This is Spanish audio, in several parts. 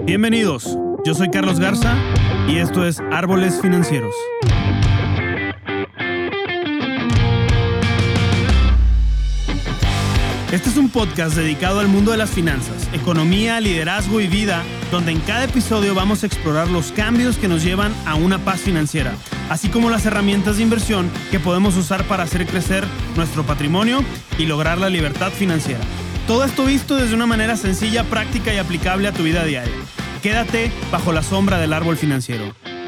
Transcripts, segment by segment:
Bienvenidos, yo soy Carlos Garza y esto es Árboles Financieros. Este es un podcast dedicado al mundo de las finanzas, economía, liderazgo y vida, donde en cada episodio vamos a explorar los cambios que nos llevan a una paz financiera, así como las herramientas de inversión que podemos usar para hacer crecer nuestro patrimonio y lograr la libertad financiera. Todo esto visto desde una manera sencilla, práctica y aplicable a tu vida diaria. Quédate bajo la sombra del árbol financiero.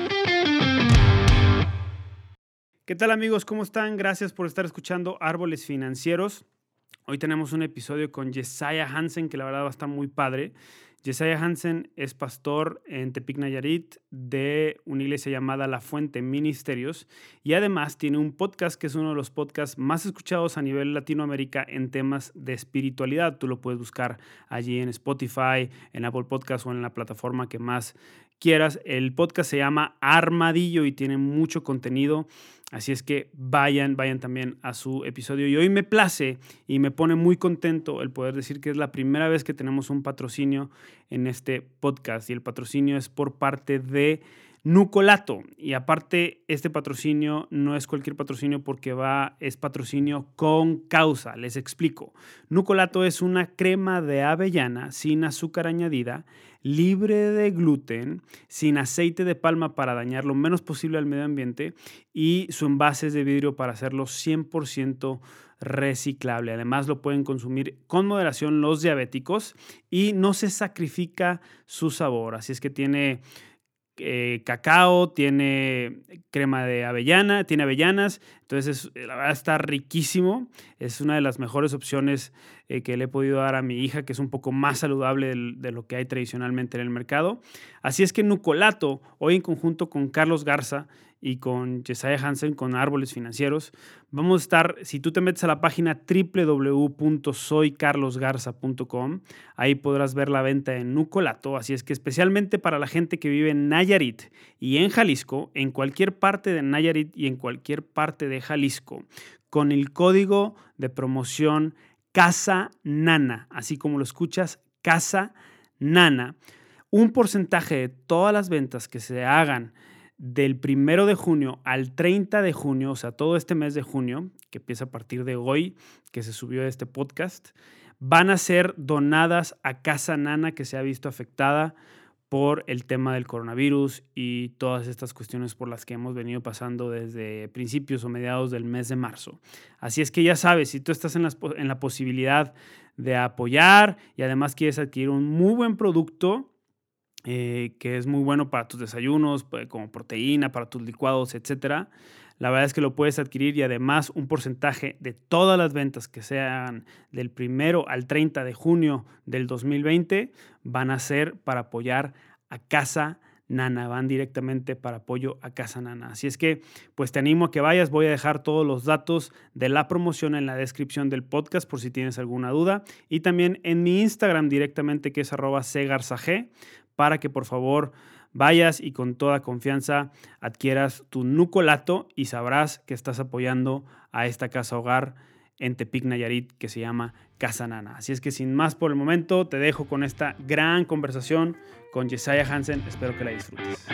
¿Qué tal, amigos? ¿Cómo están? Gracias por estar escuchando Árboles Financieros. Hoy tenemos un episodio con Jesiah Hansen que la verdad va a estar muy padre. Jesiah Hansen es pastor en Tepic, Nayarit, de una iglesia llamada La Fuente Ministerios, y además tiene un podcast que es uno de los podcasts más escuchados a nivel Latinoamérica en temas de espiritualidad. Tú lo puedes buscar allí en Spotify, en Apple Podcast o en la plataforma que más quieras. El podcast se llama Armadillo y tiene mucho contenido. Así es que vayan también a su episodio. Y hoy me place y me pone muy contento el poder decir que es la primera vez que tenemos un patrocinio en este podcast. Y el patrocinio es por parte de Nucolato. Y aparte, este patrocinio no es cualquier patrocinio porque es patrocinio con causa. Les explico. Nucolato es una crema de avellana sin azúcar añadida, libre de gluten, sin aceite de palma para dañar lo menos posible al medio ambiente, y su envase es de vidrio para hacerlo 100% reciclable. Además, lo pueden consumir con moderación los diabéticos y no se sacrifica su sabor. Así es que tiene cacao, tiene crema de avellana, tiene avellanas, entonces la verdad está riquísimo. Es una de las mejores opciones que le he podido dar a mi hija, que es un poco más saludable de lo que hay tradicionalmente en el mercado. Así es que Nucolato, hoy en conjunto con Carlos Garza y con Jesiah Hansen, con Árboles Financieros, vamos a estar, si tú te metes a la página www.soycarlosgarza.com, ahí podrás ver la venta de Nucolato. Así es que especialmente para la gente que vive en Nayarit y en Jalisco, en cualquier parte de Nayarit y en cualquier parte de Jalisco, con el código de promoción Casa Nana, así como lo escuchas, Casa Nana, un porcentaje de todas las ventas que se hagan del 1 de junio al 30 de junio, o sea, todo este mes de junio, que empieza a partir de hoy, que se subió este podcast, van a ser donadas a Casa Nana, que se ha visto afectada por el tema del coronavirus y todas estas cuestiones por las que hemos venido pasando desde principios o mediados del mes de marzo. Así es que ya sabes, si tú estás en la posibilidad de apoyar y además quieres adquirir un muy buen producto, que es muy bueno para tus desayunos, como proteína, para tus licuados, etcétera. La verdad es que lo puedes adquirir, y además un porcentaje de todas las ventas que sean del 1 al 30 de junio del 2020 van a ser para apoyar a Casa Nana, van directamente para apoyo a Casa Nana. Así es que pues te animo a que vayas. Voy a dejar todos los datos de la promoción en la descripción del podcast por si tienes alguna duda, y también en mi Instagram directamente, que es @cgarzag, para que por favor vayas y con toda confianza adquieras tu Nucolato y sabrás que estás apoyando a esta casa hogar en Tepic, Nayarit, que se llama Casa Nana. Así es que sin más por el momento, te dejo con esta gran conversación con Jesiah Hansen. Espero que la disfrutes.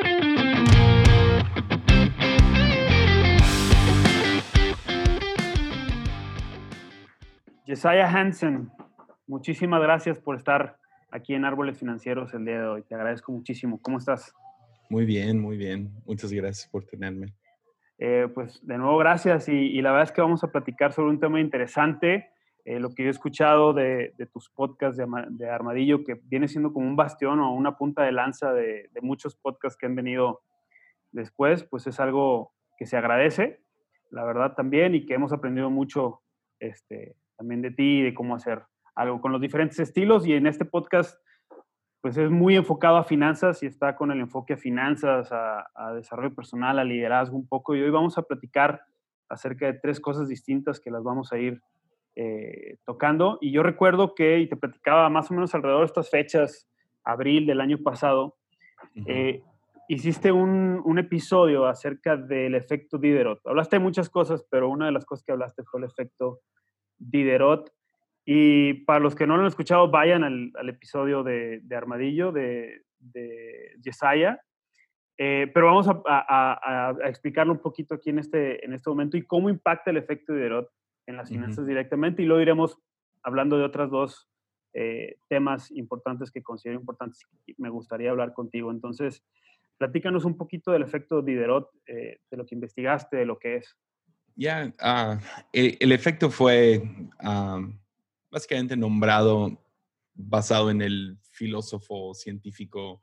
Jesiah Hansen, muchísimas gracias por estar aquí en Árboles Financieros el día de hoy. Te agradezco muchísimo. ¿Cómo estás? Muy bien, muy bien. Muchas gracias por tenerme. Pues de nuevo, gracias. Y la verdad es que vamos a platicar sobre un tema interesante. Lo que yo he escuchado de tus podcasts de Armadillo, que viene siendo como un bastión o una punta de lanza de muchos podcasts que han venido después, pues es algo que se agradece, la verdad también, y que hemos aprendido mucho también de ti y de cómo hacer algo con los diferentes estilos. Y en este podcast pues es muy enfocado a finanzas y está con el enfoque a finanzas, a desarrollo personal, a liderazgo un poco. Y hoy vamos a platicar acerca de 3 cosas distintas que las vamos a ir tocando. Y yo recuerdo que, y te platicaba más o menos alrededor de estas fechas, abril del año pasado, hiciste un episodio acerca del efecto Diderot. Hablaste de muchas cosas, pero una de las cosas que hablaste fue el efecto Diderot. Y para los que no lo han escuchado, vayan al episodio de Armadillo, de Yesaya. Pero vamos a explicarlo un poquito aquí en este momento y cómo impacta el efecto Diderot en las Ujú. finanzas directamente. Y luego iremos hablando de otras dos temas importantes que considero importantes y me gustaría hablar contigo. Entonces, platícanos un poquito del efecto Diderot, de lo que investigaste, de lo que es. Ya, el efecto fue básicamente nombrado basado en el filósofo científico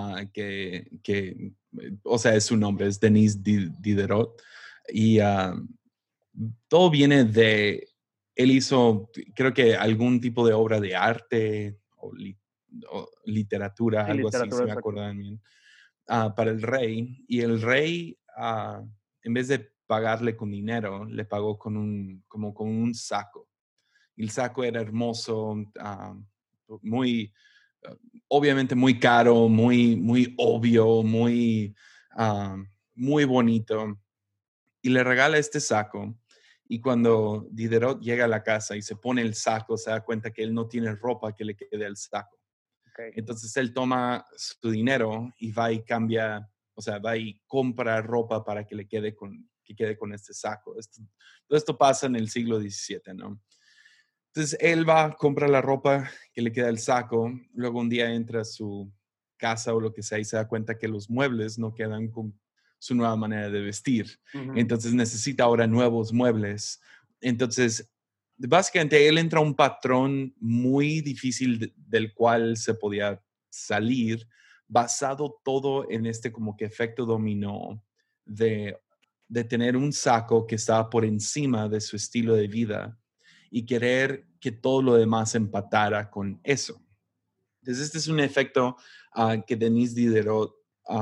o sea, es su nombre, es Denis Diderot. Y todo viene él hizo, creo que algún tipo de obra de arte o literatura, Sí, algo así, si literatura, me exacto. acuerdo bien, para el rey. Y el rey, en vez de pagarle con dinero, le pagó como con un saco. Y el saco era hermoso, muy, ah, obviamente muy caro, muy obvio, ah, muy bonito. Y le regala este saco. Y cuando Diderot llega a la casa y se pone el saco, se da cuenta que él no tiene ropa que le quede al saco. Okay. Entonces él toma su dinero y va y cambia, o sea, va y compra ropa para que que quede con este saco. Todo esto pasa en el siglo XVII, ¿no? Entonces él va, compra la ropa que le queda el saco, luego un día entra a su casa o lo que sea y se da cuenta que los muebles no quedan con su nueva manera de vestir. Ujú, Entonces necesita ahora nuevos muebles. Entonces, básicamente él entra a un patrón muy difícil del cual se podía salir, basado todo en este como que efecto dominó de, de tener un saco que estaba por encima de su estilo de vida y querer que todo lo demás empatara con eso. Entonces, este es un efecto que Denis Diderot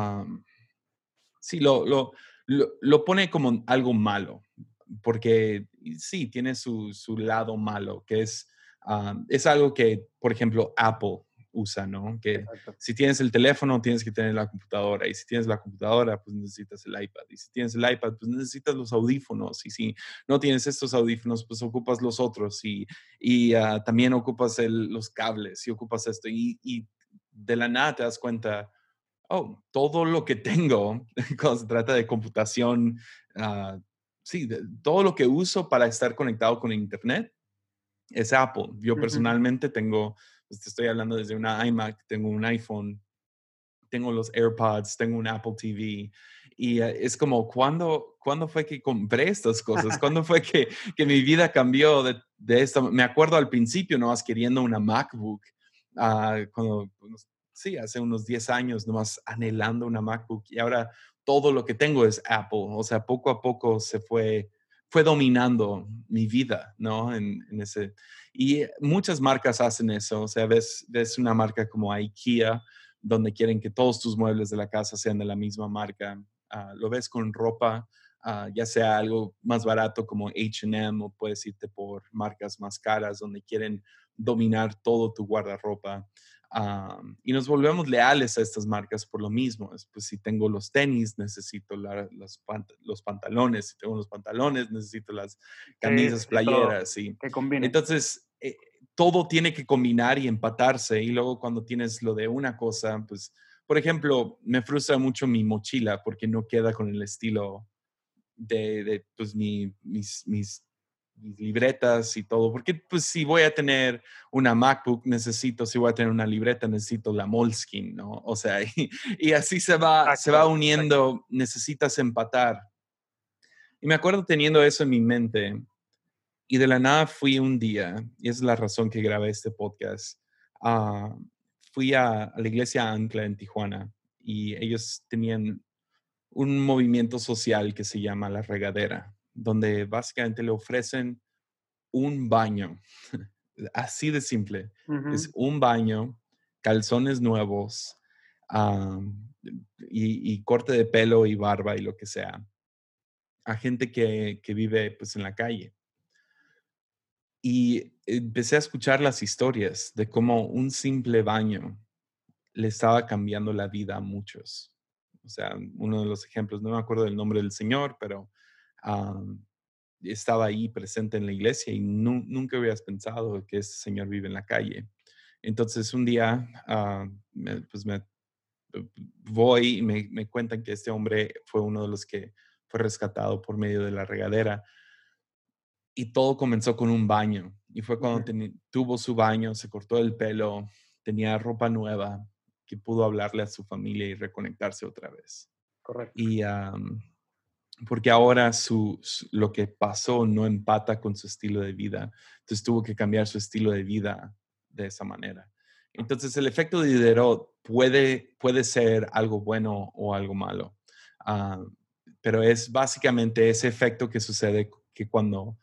sí lo pone como algo malo, porque sí, tiene su lado malo, que es algo que, por ejemplo, Apple usa, ¿no? Que exacto. si tienes el teléfono, tienes que tener la computadora, y si tienes la computadora, pues necesitas el iPad, y si tienes el iPad, pues necesitas los audífonos, y si no tienes estos audífonos, pues ocupas los otros, y también ocupas los cables, y ocupas esto, y de la nada te das cuenta, oh, todo lo que tengo cuando se trata de computación, sí, todo lo que uso para estar conectado con Internet es Apple. Yo Ujú. personalmente tengo, pues te estoy hablando desde una iMac, tengo un iPhone, tengo los AirPods, tengo un Apple TV. Y es como, ¿cuándo fue que compré estas cosas? ¿Cuándo fue que mi vida cambió de esto? Me acuerdo al principio, nomás queriendo una MacBook, cuando, sí, hace unos 10 años, nomás anhelando una MacBook. Y ahora todo lo que tengo es Apple. O sea, poco a poco fue dominando mi vida, ¿no? En ese. Y muchas marcas hacen eso. O sea, ves una marca como IKEA, donde quieren que todos tus muebles de la casa sean de la misma marca. Lo ves con ropa, ya sea algo más barato como H&M, o puedes irte por marcas más caras donde quieren dominar todo tu guardarropa. Y nos volvemos leales a estas marcas por lo mismo. Pues si tengo los tenis, necesito los pantalones. Si tengo los pantalones, necesito las Sí, sí, camisas, sí, todo. playeras. Y Que combine. entonces, todo tiene que combinar y empatarse. Y luego cuando tienes lo de una cosa, pues, por ejemplo, me frustra mucho mi mochila porque no queda con el estilo de pues, mis libretas y todo. Porque pues si voy a tener una MacBook, si voy a tener una libreta, necesito la Moleskine, ¿no? O sea, y así se va Exacto, exacto. uniendo, necesitas empatar. Y me acuerdo teniendo eso en mi mente y de la nada fui un día, y esa es la razón que grabé este podcast. ah, Fui a la iglesia Ancla en Tijuana y ellos tenían un movimiento social que se llama La Regadera, donde básicamente le ofrecen un baño, así de simple. Es Ujú. un baño, calzones nuevos, y corte de pelo y barba y lo que sea, a gente que vive pues en la calle. Y empecé a escuchar las historias de cómo un simple baño le estaba cambiando la vida a muchos. O sea, uno de los ejemplos, no me acuerdo del nombre del señor, pero estaba ahí presente en la iglesia y nunca hubieras pensado que este señor vive en la calle. Entonces un día, pues me voy y me cuentan que este hombre fue uno de los que fue rescatado por medio de la regadera. Y todo comenzó con un baño. Y fue cuando Ujú. tuvo su baño, se cortó el pelo, tenía ropa nueva, que pudo hablarle a su familia y reconectarse otra vez. Correcto. Y porque ahora lo que pasó no empata con su estilo de vida. Entonces tuvo que cambiar su estilo de vida de esa manera. Entonces el efecto de Diderot puede ser algo bueno o algo malo. Ah, pero es básicamente ese efecto que sucede que cuando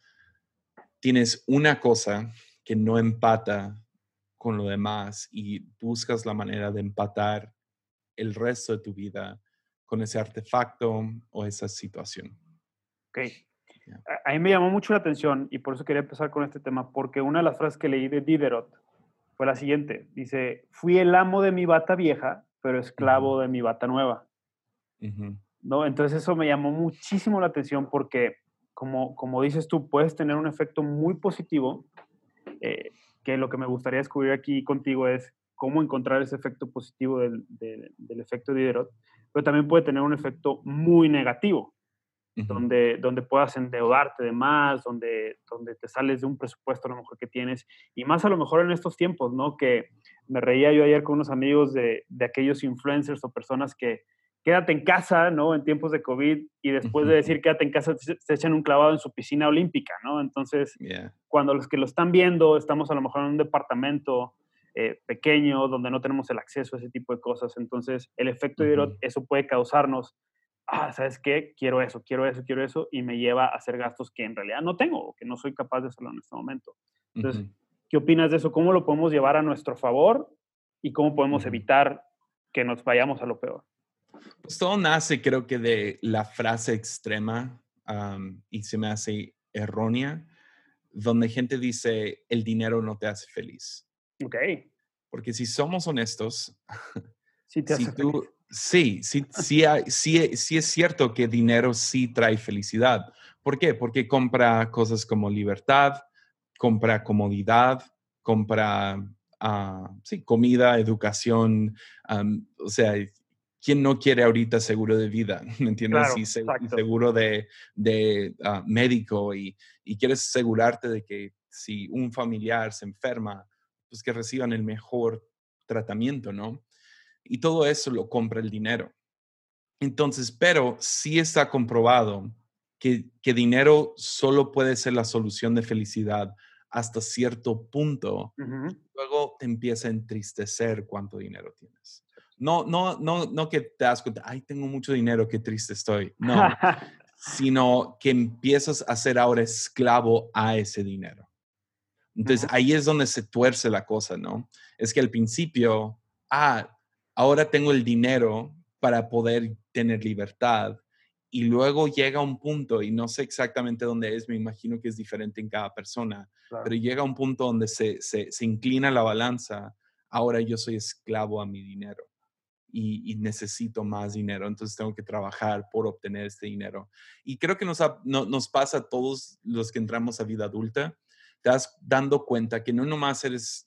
tienes una cosa que no empata con lo demás y buscas la manera de empatar el resto de tu vida con ese artefacto o esa situación. Ok. Ya. A mí me llamó mucho la atención y por eso quería empezar con este tema, porque una de las frases que leí de Diderot fue la siguiente. Dice, fui el amo de mi bata vieja, pero Ujú, esclavo de mi bata nueva. ujú, ¿No? Entonces eso me llamó muchísimo la atención porque, como dices tú, puedes tener un efecto muy positivo, eh, que lo que me gustaría descubrir aquí contigo es cómo encontrar ese efecto positivo del efecto Diderot, pero también puede tener un efecto muy negativo, ujú, donde puedas endeudarte de más, donde te sales de un presupuesto a lo mejor que tienes, y más a lo mejor en estos tiempos, ¿no? Que me reía yo ayer con unos amigos de aquellos influencers o personas que quédate en casa, ¿no? En tiempos de COVID, y después de ujú. decir quédate en casa, se echan un clavado en su piscina olímpica, ¿no? Entonces, Yeah. cuando los que lo están viendo, estamos a lo mejor en un departamento pequeño, donde no tenemos el acceso a ese tipo de cosas, entonces el efecto Ujú, de eso puede causarnos ¿sabes qué? Quiero eso, quiero eso, quiero eso, y me lleva a hacer gastos que en realidad no tengo o que no soy capaz de hacerlo en este momento. Entonces, ujú, ¿qué opinas de eso? ¿Cómo lo podemos llevar a nuestro favor y cómo podemos ujú. evitar que nos vayamos a lo peor? Pues todo nace, creo que, de la frase extrema, y se me hace errónea, donde gente dice, el dinero no te hace feliz. Ok, Porque si somos honestos, sí te si hace feliz. tú, sí es cierto que dinero sí trae felicidad. ¿Por qué? Porque compra cosas como libertad, compra comodidad, compra, sí, comida, educación, o sea, ¿quién no quiere ahorita seguro de vida? ¿Me entiendes? Claro, Y exacto. seguro de médico y quieres asegurarte de que si un familiar se enferma, pues que reciban el mejor tratamiento, ¿no? Y todo eso lo compra el dinero. Entonces, pero sí está comprobado que dinero solo puede ser la solución de felicidad hasta cierto punto. Ujú. Luego te empieza a entristecer cuánto dinero tienes. No que te das cuenta, ay, tengo mucho dinero, qué triste estoy. No, sino que empiezas a ser ahora esclavo a ese dinero. Entonces Ujú, ahí es donde se tuerce la cosa, ¿no? Es que al principio, ah, ahora tengo el dinero para poder tener libertad y luego llega un punto, y no sé exactamente dónde es, me imagino que es diferente en cada persona, pero claro. llega un punto donde se inclina la balanza, ahora yo soy esclavo a mi dinero. Y necesito más dinero, entonces tengo que trabajar por obtener este dinero. Y creo que nos pasa a todos los que entramos a vida adulta, te vas dando cuenta que no nomás eres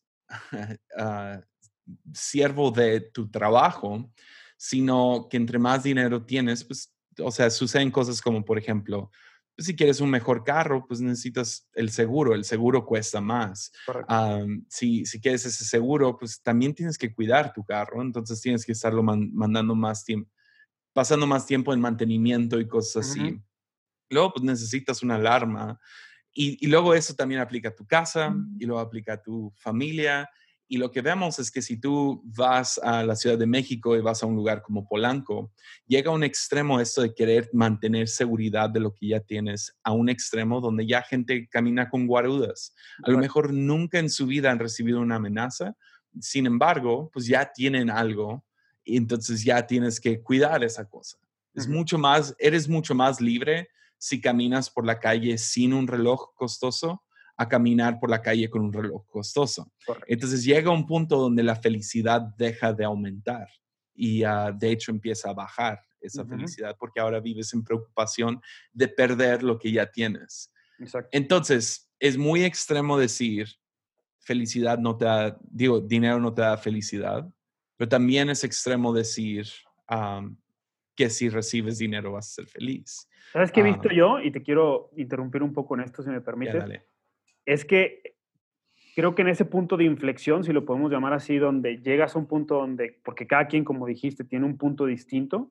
ah, siervo de tu trabajo, sino que entre más dinero tienes, pues, o sea, suceden cosas como, por ejemplo, pues, si quieres un mejor carro, pues necesitas el seguro cuesta más. Correcto. Si quieres ese seguro, pues también tienes que cuidar tu carro, entonces tienes que estarlo mandando más tiempo, pasando más tiempo en mantenimiento y cosas Ujú, así. Luego, pues necesitas una alarma y luego eso también aplica a tu casa y luego aplica a tu familia. Y lo que vemos es que si tú vas a la Ciudad de México y vas a un lugar como Polanco, llega a un extremo esto de querer mantener seguridad de lo que ya tienes, a un extremo donde ya gente camina con guarudas. A lo correcto. mejor nunca en su vida han recibido una amenaza, sin embargo, pues ya tienen algo y entonces ya tienes que cuidar esa cosa. Ujú, Eres mucho más libre si caminas por la calle sin un reloj costoso a caminar por la calle con un reloj costoso. correcto. Entonces llega un punto donde la felicidad deja de aumentar y de hecho empieza a bajar esa Ujú, felicidad porque ahora vives en preocupación de perder lo que ya tienes. Exacto. Entonces, es muy extremo decir felicidad no te da, digo, dinero no te da felicidad, pero también es extremo decir am, que si recibes dinero vas a ser feliz. ¿Sabes qué he visto Am, yo? Y te quiero interrumpir un poco en esto, si me ya, permites. dale. Es que creo que en ese punto de inflexión, si lo podemos llamar así, donde llegas a un punto donde, porque cada quien, como dijiste, tiene un punto distinto,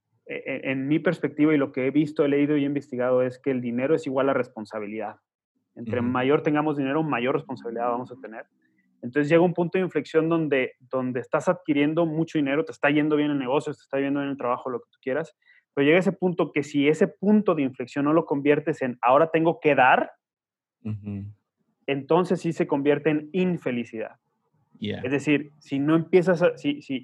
en mi perspectiva y lo que he visto, he leído y he investigado es que el dinero es igual a responsabilidad. Entre Ujú, mayor tengamos dinero, mayor responsabilidad vamos a tener. Entonces llega un punto de inflexión donde estás adquiriendo mucho dinero, te está yendo bien en negocios, te está yendo bien en el trabajo, lo que tú quieras, pero llega ese punto que si ese punto de inflexión no lo conviertes en ahora tengo que dar, ujú. entonces sí se convierte en infelicidad. Yeah, Es decir, si no empiezas a,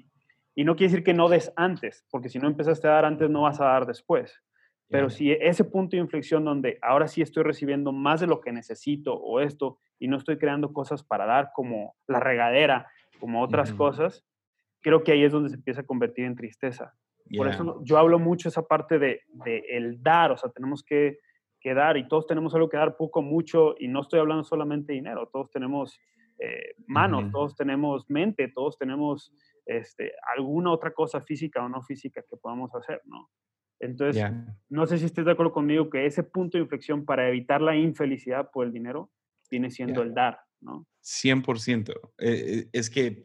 y no quiere decir que no des antes, porque si no empezaste a dar antes, no vas a dar después. Pero yeah. si ese punto de inflexión donde ahora sí estoy recibiendo más de lo que necesito o esto, y no estoy creando cosas para dar como la regadera, como otras Ujú, cosas, creo que ahí es donde se empieza a convertir en tristeza. Por yeah, eso yo hablo mucho esa parte de el dar, o sea, tenemos que dar y todos tenemos algo que dar, poco, mucho, y no estoy hablando solamente de dinero, todos tenemos manos, ujú, todos tenemos mente, todos tenemos alguna otra cosa física o no física que podamos hacer, ¿no? Entonces, yeah. no sé si estés de acuerdo conmigo que ese punto de inflexión para evitar la infelicidad por el dinero viene siendo Yeah, el dar, ¿no? 100%. Es que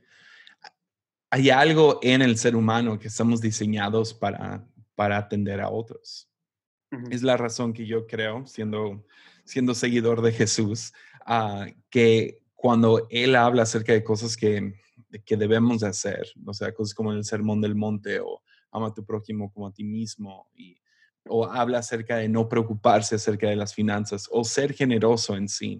hay algo en el ser humano que estamos diseñados para atender a otros. Ujú, Es la razón que yo creo, siendo seguidor de Jesús, que cuando Él habla acerca de cosas que debemos de hacer, o sea, cosas como el Sermón del Monte o ama a tu prójimo como a ti mismo, o habla acerca de no preocuparse acerca de las finanzas o ser generoso en sí.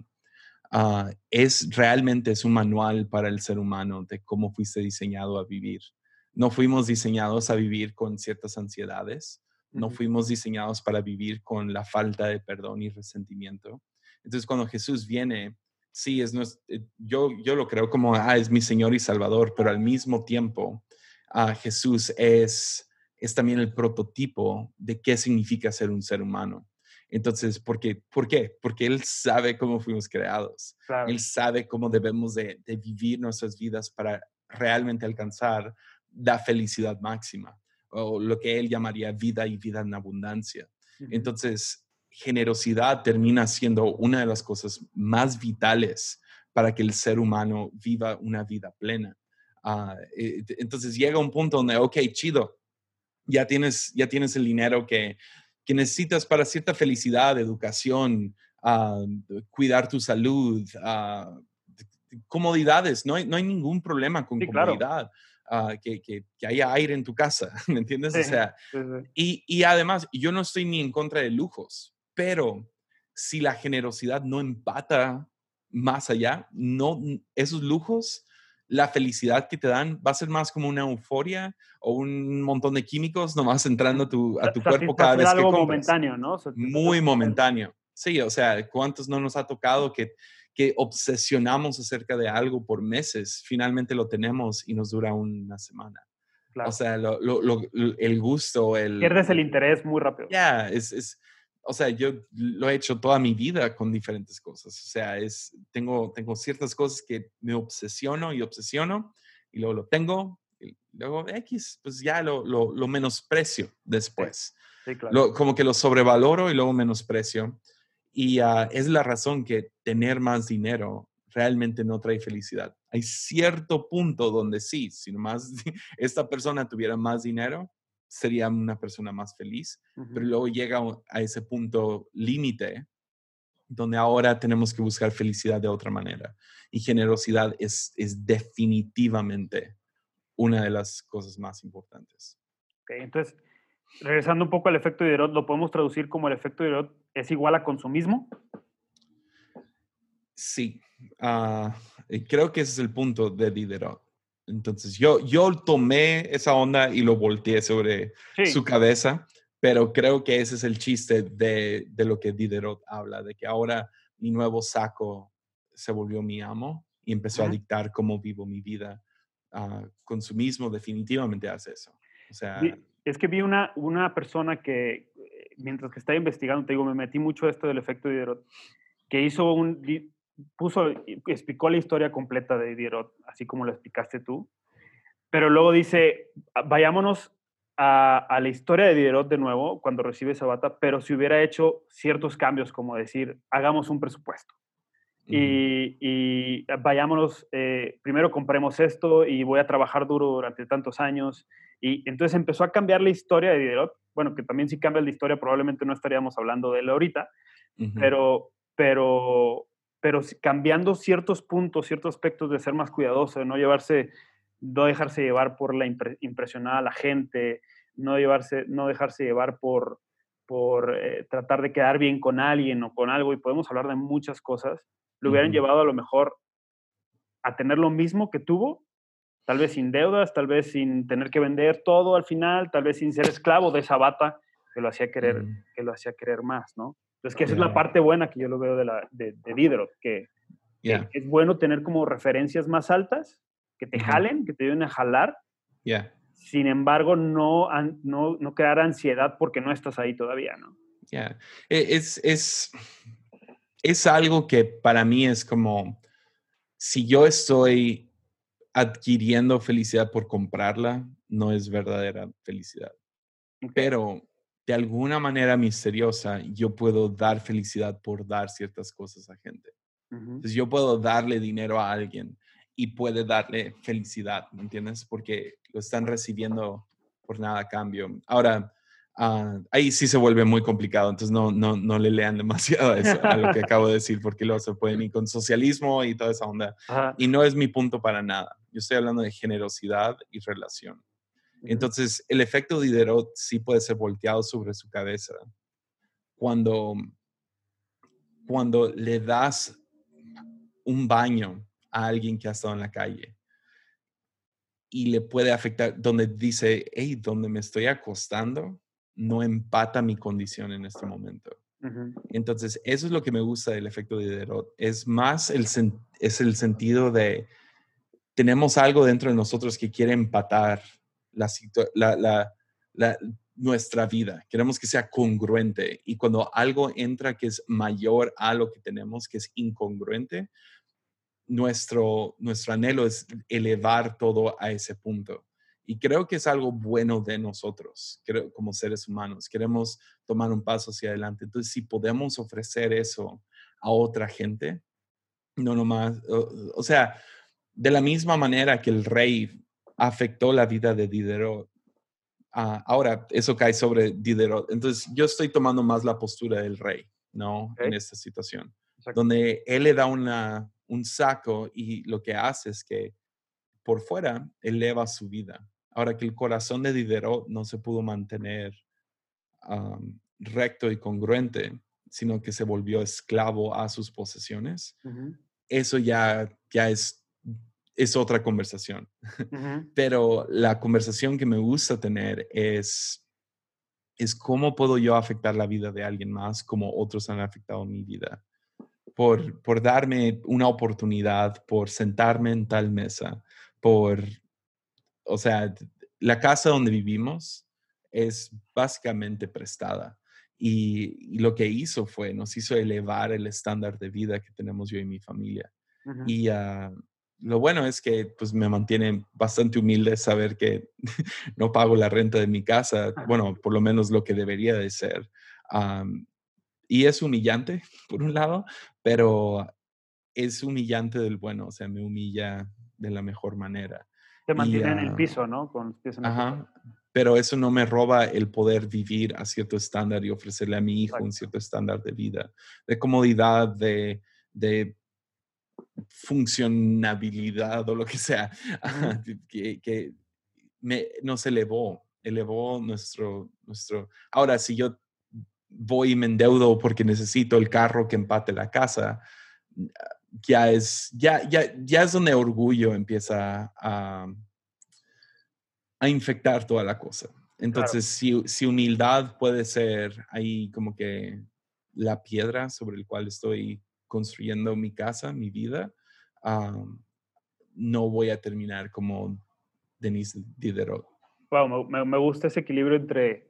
Es un manual para el ser humano de cómo fuiste diseñado a vivir. No fuimos diseñados a vivir con ciertas ansiedades, no ujú, fuimos diseñados para vivir con la falta de perdón y resentimiento. Entonces, cuando Jesús viene, sí, yo lo creo como, es mi Señor y Salvador, pero al mismo tiempo, Jesús es también el prototipo de qué significa ser un ser humano. Entonces, ¿por qué? Porque Él sabe cómo fuimos creados. Él claro. sabe cómo debemos de vivir nuestras vidas para realmente alcanzar la felicidad máxima o lo que Él llamaría vida y vida en abundancia. Ujú. Entonces, generosidad termina siendo una de las cosas más vitales para que el ser humano viva una vida plena. Entonces llega un punto donde, ok, chido, ya tienes el dinero que necesitas para cierta felicidad, educación, ah, cuidar tu salud, comodidades. No hay ningún problema con Sí, claro. comodidad, que haya aire en tu casa, ¿me entiendes? Sí, O sea, sí, sí. y además, yo no estoy ni en contra de lujos, pero si la generosidad no empata más allá, no, esos lujos, la felicidad que te dan va a ser más como una euforia o un montón de químicos nomás entrando a tu cuerpo cada Satisfacer vez que algo compras. momentáneo, ¿no? Satisfacer Muy un momento. momentáneo. Sí, o sea, ¿cuántos no nos ha tocado que obsesionamos acerca de algo por meses? Finalmente lo tenemos y nos dura una semana. O Claro. sea, el gusto, Pierdes el interés muy rápido. ya, o sea, yo lo he hecho toda mi vida con diferentes cosas. O sea, tengo ciertas cosas que me obsesiono y obsesiono y luego lo tengo y luego X, pues ya lo menosprecio Sí, después. sí, claro. Como que lo sobrevaloro y luego menosprecio. Y es la razón que tener más dinero realmente no trae felicidad. Hay cierto punto donde sí, si nomás esta persona tuviera más dinero, sería una persona más feliz, pero Ujú. luego llega a ese punto límite donde ahora tenemos que buscar felicidad de otra manera. Y generosidad es definitivamente una de las cosas más importantes. Okey, entonces, regresando un poco al efecto Diderot, ¿lo podemos traducir como el efecto Diderot es igual a consumismo? Sí, creo que ese es el punto de Diderot. Entonces, yo tomé esa onda y lo volteé sobre su Sí. cabeza, pero creo que ese es el chiste de lo que Diderot habla, de que ahora mi nuevo saco se volvió mi amo y empezó a Ujú. dictar cómo vivo mi vida. Consumismo definitivamente hace eso. O sea, Es que vi una persona que mientras que estaba investigando, te digo, me metí mucho a esto del efecto Diderot, que explicó la historia completa de Diderot, así como lo explicaste tú, pero luego dice, vayámonos a la historia de Diderot de nuevo, cuando recibe esa bata, pero si hubiera hecho ciertos cambios, como decir, hagamos un presupuesto. Ujú, Y vayámonos, primero compremos esto y voy a trabajar duro durante tantos años. Y entonces empezó a cambiar la historia de Diderot. Bueno, que también si cambia la historia probablemente no estaríamos hablando de él ahorita, ujú, pero, pero, pero cambiando ciertos puntos, ciertos aspectos de ser más cuidadoso, de no dejarse llevar por impresionar a la gente, no dejarse llevar por tratar de quedar bien con alguien o con algo, y podemos hablar de muchas cosas, lo hubieran ujú. llevado a lo mejor a tener lo mismo que tuvo, tal vez sin deudas, tal vez sin tener que vender todo al final, tal vez sin ser esclavo de esa bata Ujú, que lo hacía querer más, ¿no? Entonces, que esa es la ya, parte buena que yo lo veo de Diderot, que ya, es bueno tener como referencias más altas, que te ujú, jalen, que te ayuden a jalar, ya, sin embargo, no crear ansiedad porque no estás ahí todavía, ¿no? ya. Es algo que para mí es como, si yo estoy adquiriendo felicidad por comprarla, no es verdadera felicidad. Ok. Pero de alguna manera misteriosa, yo puedo dar felicidad por dar ciertas cosas a gente. Ujú, Entonces yo puedo darle dinero a alguien y puede darle felicidad, ¿me entiendes? Porque lo están recibiendo por nada a cambio. Ahora, ahí sí se vuelve muy complicado, entonces no le lean demasiado a eso, a lo que acabo de decir, porque luego se pueden ir con socialismo y toda esa onda. ajá, Y no es mi punto para nada. Yo estoy hablando de generosidad y relación. ujú, Entonces, el efecto Diderot sí puede ser volteado sobre su cabeza cuando, cuando le das un baño a alguien que ha estado en la calle y le puede afectar, donde dice, hey, donde me estoy acostando, no empata mi condición en este momento. ujú, Entonces, eso es lo que me gusta del efecto Diderot. Es más es el sentido de, tenemos algo dentro de nosotros que quiere empatar la, la, nuestra vida. Queremos que sea congruente. Y cuando algo entra que es mayor a lo que tenemos, que es incongruente, nuestro anhelo es elevar todo a ese punto. Y creo que es algo bueno de nosotros, creo, como seres humanos. Queremos tomar un paso hacia adelante. Entonces, si podemos ofrecer eso a otra gente, no nomás, o sea, de la misma manera que el rey afectó la vida de Diderot, ahora eso cae sobre Diderot. Entonces, yo estoy tomando más la postura del rey, ¿no? En ok, esta situación, exacto. donde él le da un saco y lo que hace es que por fuera eleva su vida. Ahora que el corazón de Diderot no se pudo mantener recto y congruente, sino que se volvió esclavo a sus posesiones, Ujú, eso ya es otra conversación. ujú, Pero la conversación que me gusta tener es cómo puedo yo afectar la vida de alguien más como otros han afectado mi vida. Por darme una oportunidad, por sentarme en tal mesa, por, o sea, la casa donde vivimos es básicamente prestada. Y lo que hizo fue, nos hizo elevar el estándar de vida que tenemos yo y mi familia. ujú. Y lo bueno es que pues me mantiene bastante humilde saber que no pago la renta de mi casa, bueno, por lo menos lo que debería de ser. Am, y es humillante, por un lado, pero es humillante del bueno, o sea, me humilla de la mejor manera. Te Y, mantiene en el piso, ¿no? Con los pies en la tierra. ajá, pero eso no me roba el poder vivir a cierto estándar y ofrecerle a mi hijo un Exacto. cierto estándar de vida, de comodidad, de funcionabilidad o lo que sea, Ujú. que nos elevó Ahora, si yo voy y me endeudo porque necesito el carro que empate la casa, ya es donde orgullo empieza a infectar toda la cosa. Claro. Entonces, si humildad puede ser ahí como que la piedra sobre el cual estoy construyendo mi casa, mi vida, am, no voy a terminar como Denise Diderot. Guau, me gusta ese equilibrio entre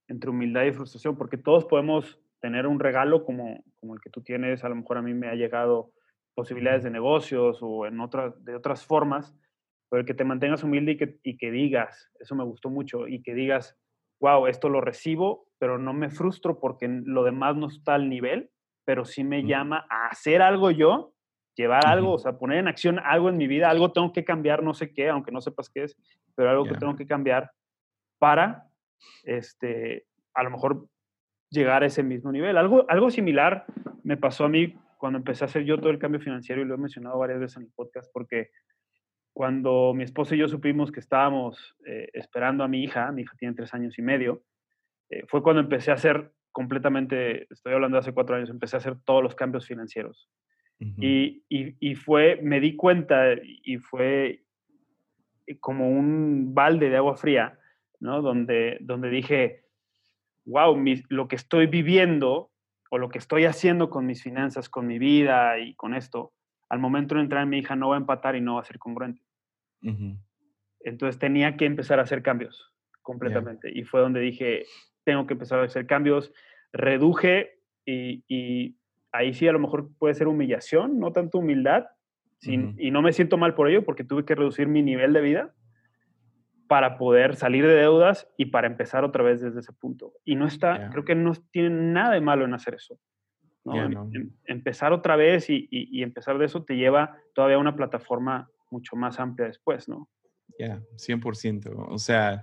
entre humildad y frustración, porque todos podemos tener un regalo como el que tú tienes. A lo mejor a mí me ha llegado posibilidades Ujú. de negocios o de otras formas, pero el que te mantengas humilde y que digas, eso me gustó mucho, y que digas, wow, esto lo recibo, pero no me frustro porque lo demás no está al nivel, pero sí me Ujú. llama a hacer algo yo, llevar algo, o Ujú. sea, poner en acción algo en mi vida, algo tengo que cambiar, no sé qué, aunque no sepas qué es, pero algo que Ya. tengo que cambiar para, este, a lo mejor llegar a ese mismo nivel. Algo similar me pasó a mí cuando empecé a hacer yo todo el cambio financiero, y lo he mencionado varias veces en el podcast, porque cuando mi esposo y yo supimos que estábamos esperando a mi hija tiene 3 años y medio, fue cuando empecé a hacer completamente, estoy hablando de hace 4 años, empecé a hacer todos los cambios financieros. Ujú. Y fue, me di cuenta y fue como un balde de agua fría, ¿no? Donde dije, wow, lo que estoy viviendo o lo que estoy haciendo con mis finanzas, con mi vida y con esto, al momento de entrar en mi hija no va a empatar y no va a ser congruente. Ujú. Entonces tenía que empezar a hacer cambios Ya. completamente. Y fue donde dije, tengo que empezar a hacer cambios. Reduje y ahí sí a lo mejor puede ser humillación, no tanto humildad. Ujú. Y no me siento mal por ello porque tuve que reducir mi nivel de vida para poder salir de deudas y para empezar otra vez desde ese punto. Y no está, Ya. creo que no tiene nada de malo en hacer eso, ¿no? Ya no. Empezar otra vez y empezar de eso te lleva todavía a una plataforma mucho más amplia después, ¿no? Ya, 100%. O sea,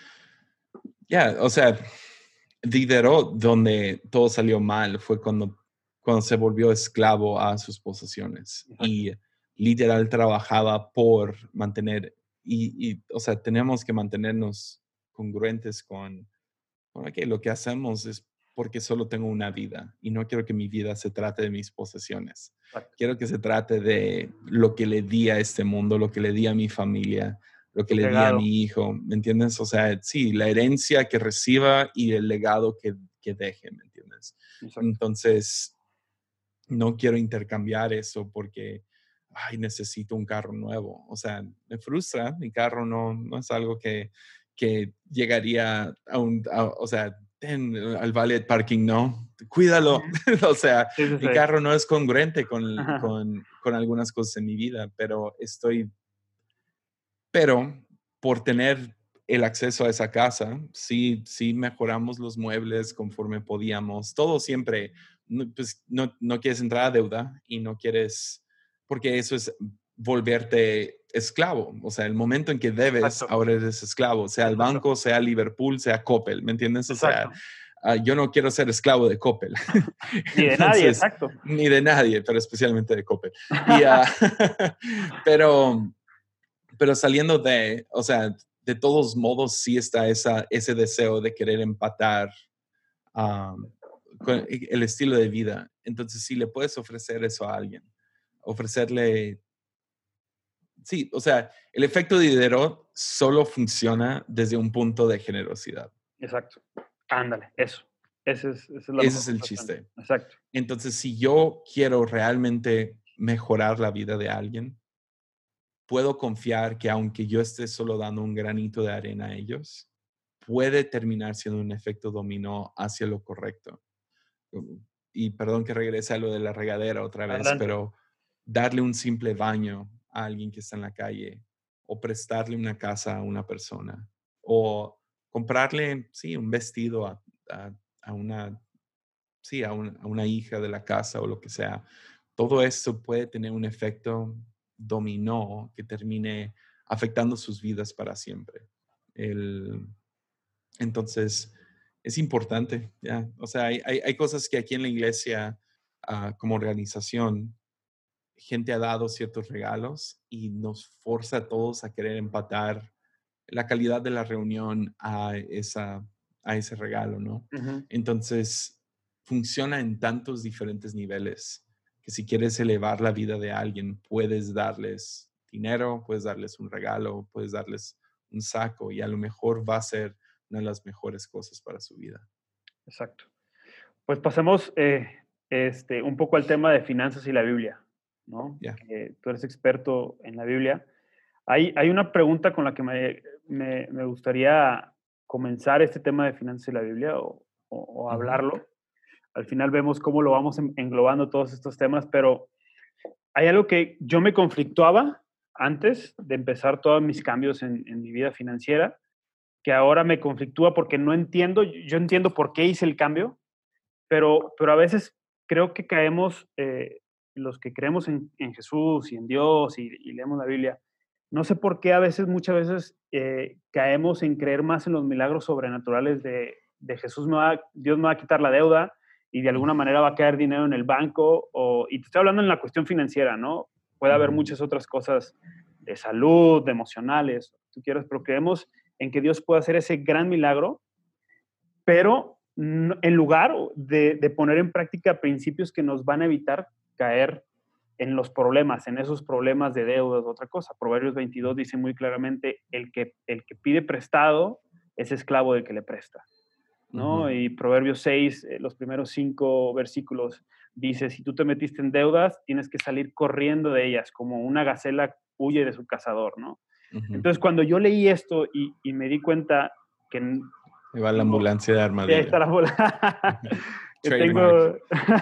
ya, o sea, Diderot, donde todo salió mal, fue cuando se volvió esclavo a sus posesiones Exacto. y literal trabajaba por mantener, o sea, tenemos que mantenernos congruentes con ok, lo que hacemos es porque solo tengo una vida y no quiero que mi vida se trate de mis posesiones. Exacto. Quiero que se trate de lo que le di a este mundo, lo que le di a mi familia, lo que Tu le di a legado. mi hijo, ¿me entiendes? O sea, sí, la herencia que reciba y el legado que deje, ¿me entiendes? Exacto. Entonces, no quiero intercambiar eso porque, ay, necesito un carro nuevo. O sea, me frustra, mi carro no es algo que llegaría o sea, al valet parking, no, cuídalo. Ujú. O sea, Sí, sí, mi sí. carro no es congruente con, Ajá. con algunas cosas en mi vida, pero por tener el acceso a esa casa, sí mejoramos los muebles conforme podíamos. Todo siempre, pues no quieres entrar a deuda y no quieres, porque eso es volverte esclavo. O sea, el momento en que debes, Exacto, ahora eres esclavo, sea el exacto, banco, sea Liverpool, sea Coppel, ¿me entiendes? O sea, exacto. yo no quiero ser esclavo de Coppel. Ni de nadie, Entonces, exacto. ni de nadie, pero especialmente de Coppel. Y, pero saliendo o sea, de todos modos sí está ese deseo de querer empatar am, con el estilo de vida. Entonces, si le puedes ofrecer eso a alguien, ofrecerle, sí, o sea, el efecto de dinero solo funciona desde un punto de generosidad. Exacto. Ándale, eso. Esa es la Ese mejor es el contestación. chiste. Exacto. Entonces, si yo quiero realmente mejorar la vida de alguien, puedo confiar que aunque yo esté solo dando un granito de arena a ellos, puede terminar siendo un efecto dominó hacia lo correcto. Y perdón que regrese a lo de la regadera otra vez, Adelante. pero darle un simple baño a alguien que está en la calle o prestarle una casa a una persona o comprarle, sí, un vestido a- a una, sí, a una hija de la casa o lo que sea. Todo esto puede tener un efecto dominó que termine afectando sus vidas para siempre. El, entonces, es importante, ya. O sea, hay cosas que aquí en la iglesia, como organización, gente ha dado ciertos regalos y nos forza a todos a querer empatar la calidad de la reunión a ese regalo, ¿no? Ujú. Entonces, funciona en tantos diferentes niveles que si quieres elevar la vida de alguien, puedes darles dinero, puedes darles un regalo, puedes darles un saco y a lo mejor va a ser una de las mejores cosas para su vida. Exacto. Pues pasemos un poco al tema de finanzas y la Biblia, ¿no? Ya. Que tú eres experto en la Biblia. Hay una pregunta con la que me gustaría comenzar este tema de finanzas en la Biblia o Ujú, hablarlo. Al final vemos cómo lo vamos englobando todos estos temas, pero hay algo que yo me conflictuaba antes de empezar todos mis cambios en mi vida financiera, que ahora me conflictúa porque no entiendo, yo entiendo por qué hice el cambio, pero a veces creo que caemos, los que creemos en Jesús y en Dios y leemos la Biblia, no sé por qué a veces, muchas veces, caemos en creer más en los milagros sobrenaturales de Jesús Dios me va a quitar la deuda y de alguna manera va a caer dinero en el banco, y te estoy hablando en la cuestión financiera, ¿no? Puede haber ujú, muchas otras cosas de salud, de emocionales, tú quieras, pero creemos en que Dios puede hacer ese gran milagro, pero en lugar de poner en práctica principios que nos van a evitar caer en los problemas, en esos problemas de deudas, otra cosa. Proverbios 22 dice muy claramente, el que pide prestado es esclavo del que le presta, ¿no? ujú. Y Proverbios 6, los primeros 5 versículos, dice, si tú te metiste en deudas, tienes que salir corriendo de ellas, como una gacela huye de su cazador, ¿no? Ujú. Entonces, cuando yo leí esto y me di cuenta que Ahí va la tengo, ambulancia de sí, ahí armadillo. está la bola. Que Trademark. tengo,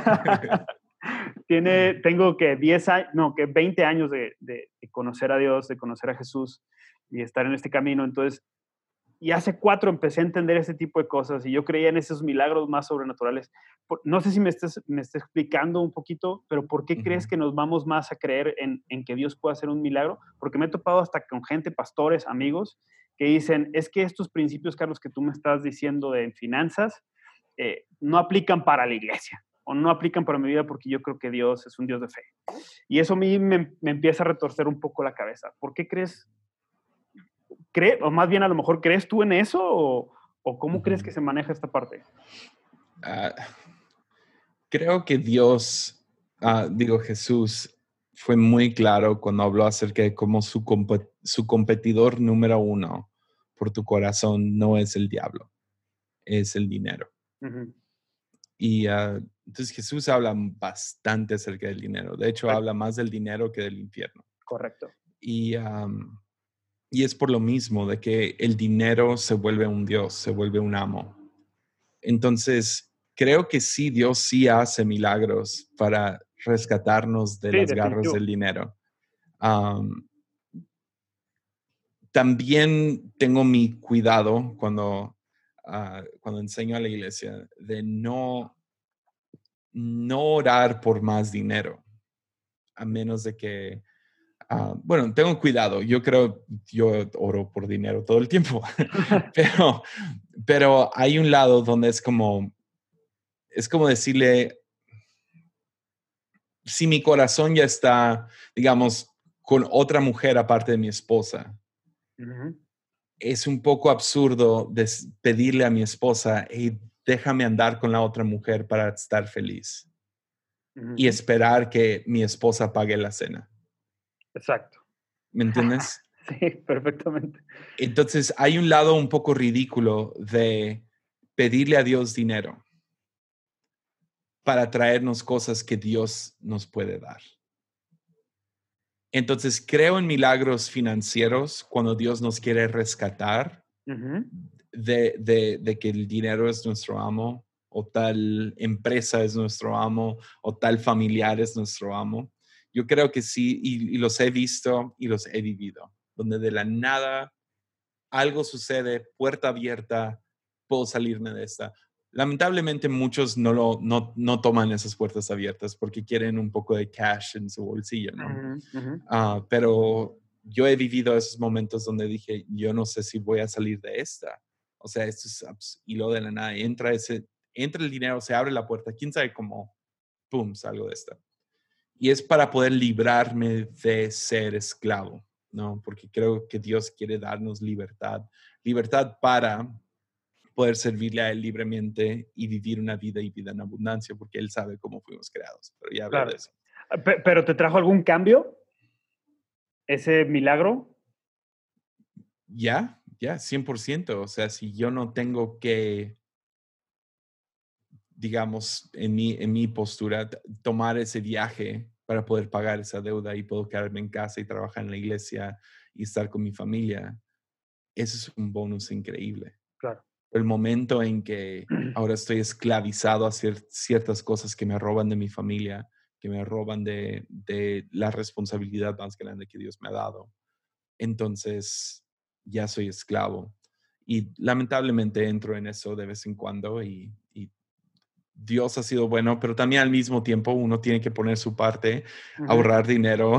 tengo que 10 años, no, que 20 años de conocer a Dios, de conocer a Jesús y estar en este camino. Entonces, y hace 4 empecé a entender ese tipo de cosas y yo creía en esos milagros más sobrenaturales. No sé si me estés explicando un poquito, pero ¿por qué crees Ujú. que nos vamos más a creer en que Dios puede hacer un milagro? Porque me he topado hasta con gente, pastores, amigos, que dicen, es que estos principios, Carlos, que tú me estás diciendo de finanzas, no aplican para la iglesia o no aplican para mi vida porque yo creo que Dios es un Dios de fe. Y eso a mí me empieza a retorcer un poco la cabeza. ¿Por qué o más bien a lo mejor crees tú en eso o cómo crees que Ujú. se maneja esta parte? Ah, creo que Dios, digo Jesús, fue muy claro cuando habló acerca de cómo su competidor número uno por tu corazón no es el diablo, es el dinero. Ujú, Y entonces Jesús habla bastante acerca del dinero. De hecho, correcto, habla más del dinero que del infierno. correcto. Y, y es por lo mismo de que el dinero se vuelve un Dios, se vuelve un amo. Entonces, creo que sí, Dios sí hace milagros para rescatarnos de Sí, las garras definitivo. del dinero. Am, También tengo mi cuidado cuando enseño a la iglesia de no orar por más dinero, a menos de que, bueno, tengo cuidado. Yo oro por dinero todo el tiempo, pero, pero hay un lado donde es como decirle, si mi corazón ya está, digamos, con otra mujer aparte de mi esposa, Ujú, es un poco absurdo pedirle a mi esposa, hey, déjame andar con la otra mujer para estar feliz y ujú, esperar que mi esposa pague la cena. exacto. ¿Me entiendes? Sí, perfectamente. Entonces hay un lado un poco ridículo de pedirle a Dios dinero para traernos cosas que Dios nos puede dar. Entonces creo en milagros financieros cuando Dios nos quiere rescatar Ujú, de que el dinero es nuestro amo o tal empresa es nuestro amo o tal familiar es nuestro amo. Yo creo que sí, y los he visto y los he vivido, donde de la nada algo sucede, puerta abierta, puedo salirme de esta. Lamentablemente muchos no toman esas puertas abiertas porque quieren un poco de cash en su bolsillo, ¿no? ujú, ujú. Pero yo he vivido esos momentos donde dije, yo no sé si voy a salir de esta. O sea, esto es y luego de la nada entra el dinero, se abre la puerta, quién sabe cómo, pum, salgo de esta. Y es para poder librarme de ser esclavo, ¿no? Porque creo que Dios quiere darnos libertad, libertad para poder servirle a Él libremente y vivir una vida y vida en abundancia, porque Él sabe cómo fuimos creados. Pero ya hablé de Claro. eso. ¿Pero te trajo algún cambio ese milagro? Ya, ya, 100%. O sea, si yo no tengo que, digamos, en mi postura, tomar ese viaje para poder pagar esa deuda y puedo quedarme en casa y trabajar en la iglesia y estar con mi familia, eso es un bonus increíble. claro. El momento en que ahora estoy esclavizado a ciertas cosas que me roban de mi familia, que me roban de la responsabilidad más grande que Dios me ha dado. Entonces, ya soy esclavo. Y lamentablemente entro en eso de vez en cuando y Dios ha sido bueno, pero también al mismo tiempo uno tiene que poner su parte, Ujú, ahorrar dinero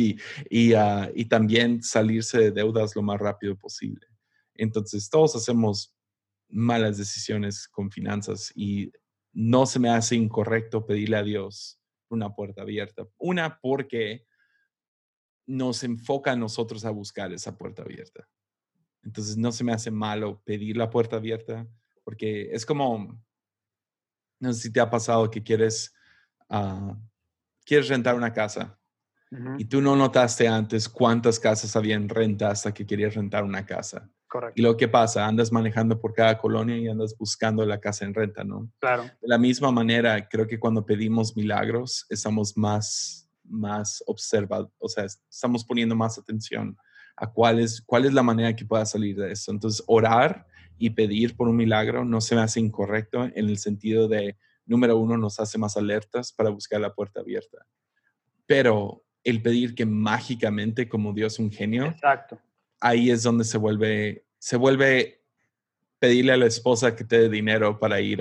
y también salirse de deudas lo más rápido posible. Entonces, todos hacemos malas decisiones con finanzas y no se me hace incorrecto pedirle a Dios una puerta abierta. Una, porque nos enfoca a nosotros a buscar esa puerta abierta. Entonces, no se me hace malo pedir la puerta abierta, porque es como, no sé si te ha pasado que ah, quieres rentar una casa ujú, y tú no notaste antes cuántas casas había en renta hasta que querías rentar una casa. Y correcto. lo que pasa, andas manejando por cada colonia y andas buscando la casa en renta, ¿no? Claro, De la misma manera, creo que cuando pedimos milagros, estamos más observados, o sea, estamos poniendo más atención a cuál es la manera que pueda salir de eso. Entonces, orar y pedir por un milagro no se me hace incorrecto en el sentido de, número uno, nos hace más alertas para buscar la puerta abierta. Pero el pedir que mágicamente, como Dios un genio, exacto. ahí es donde se vuelve pedirle a la esposa que te dé dinero para ir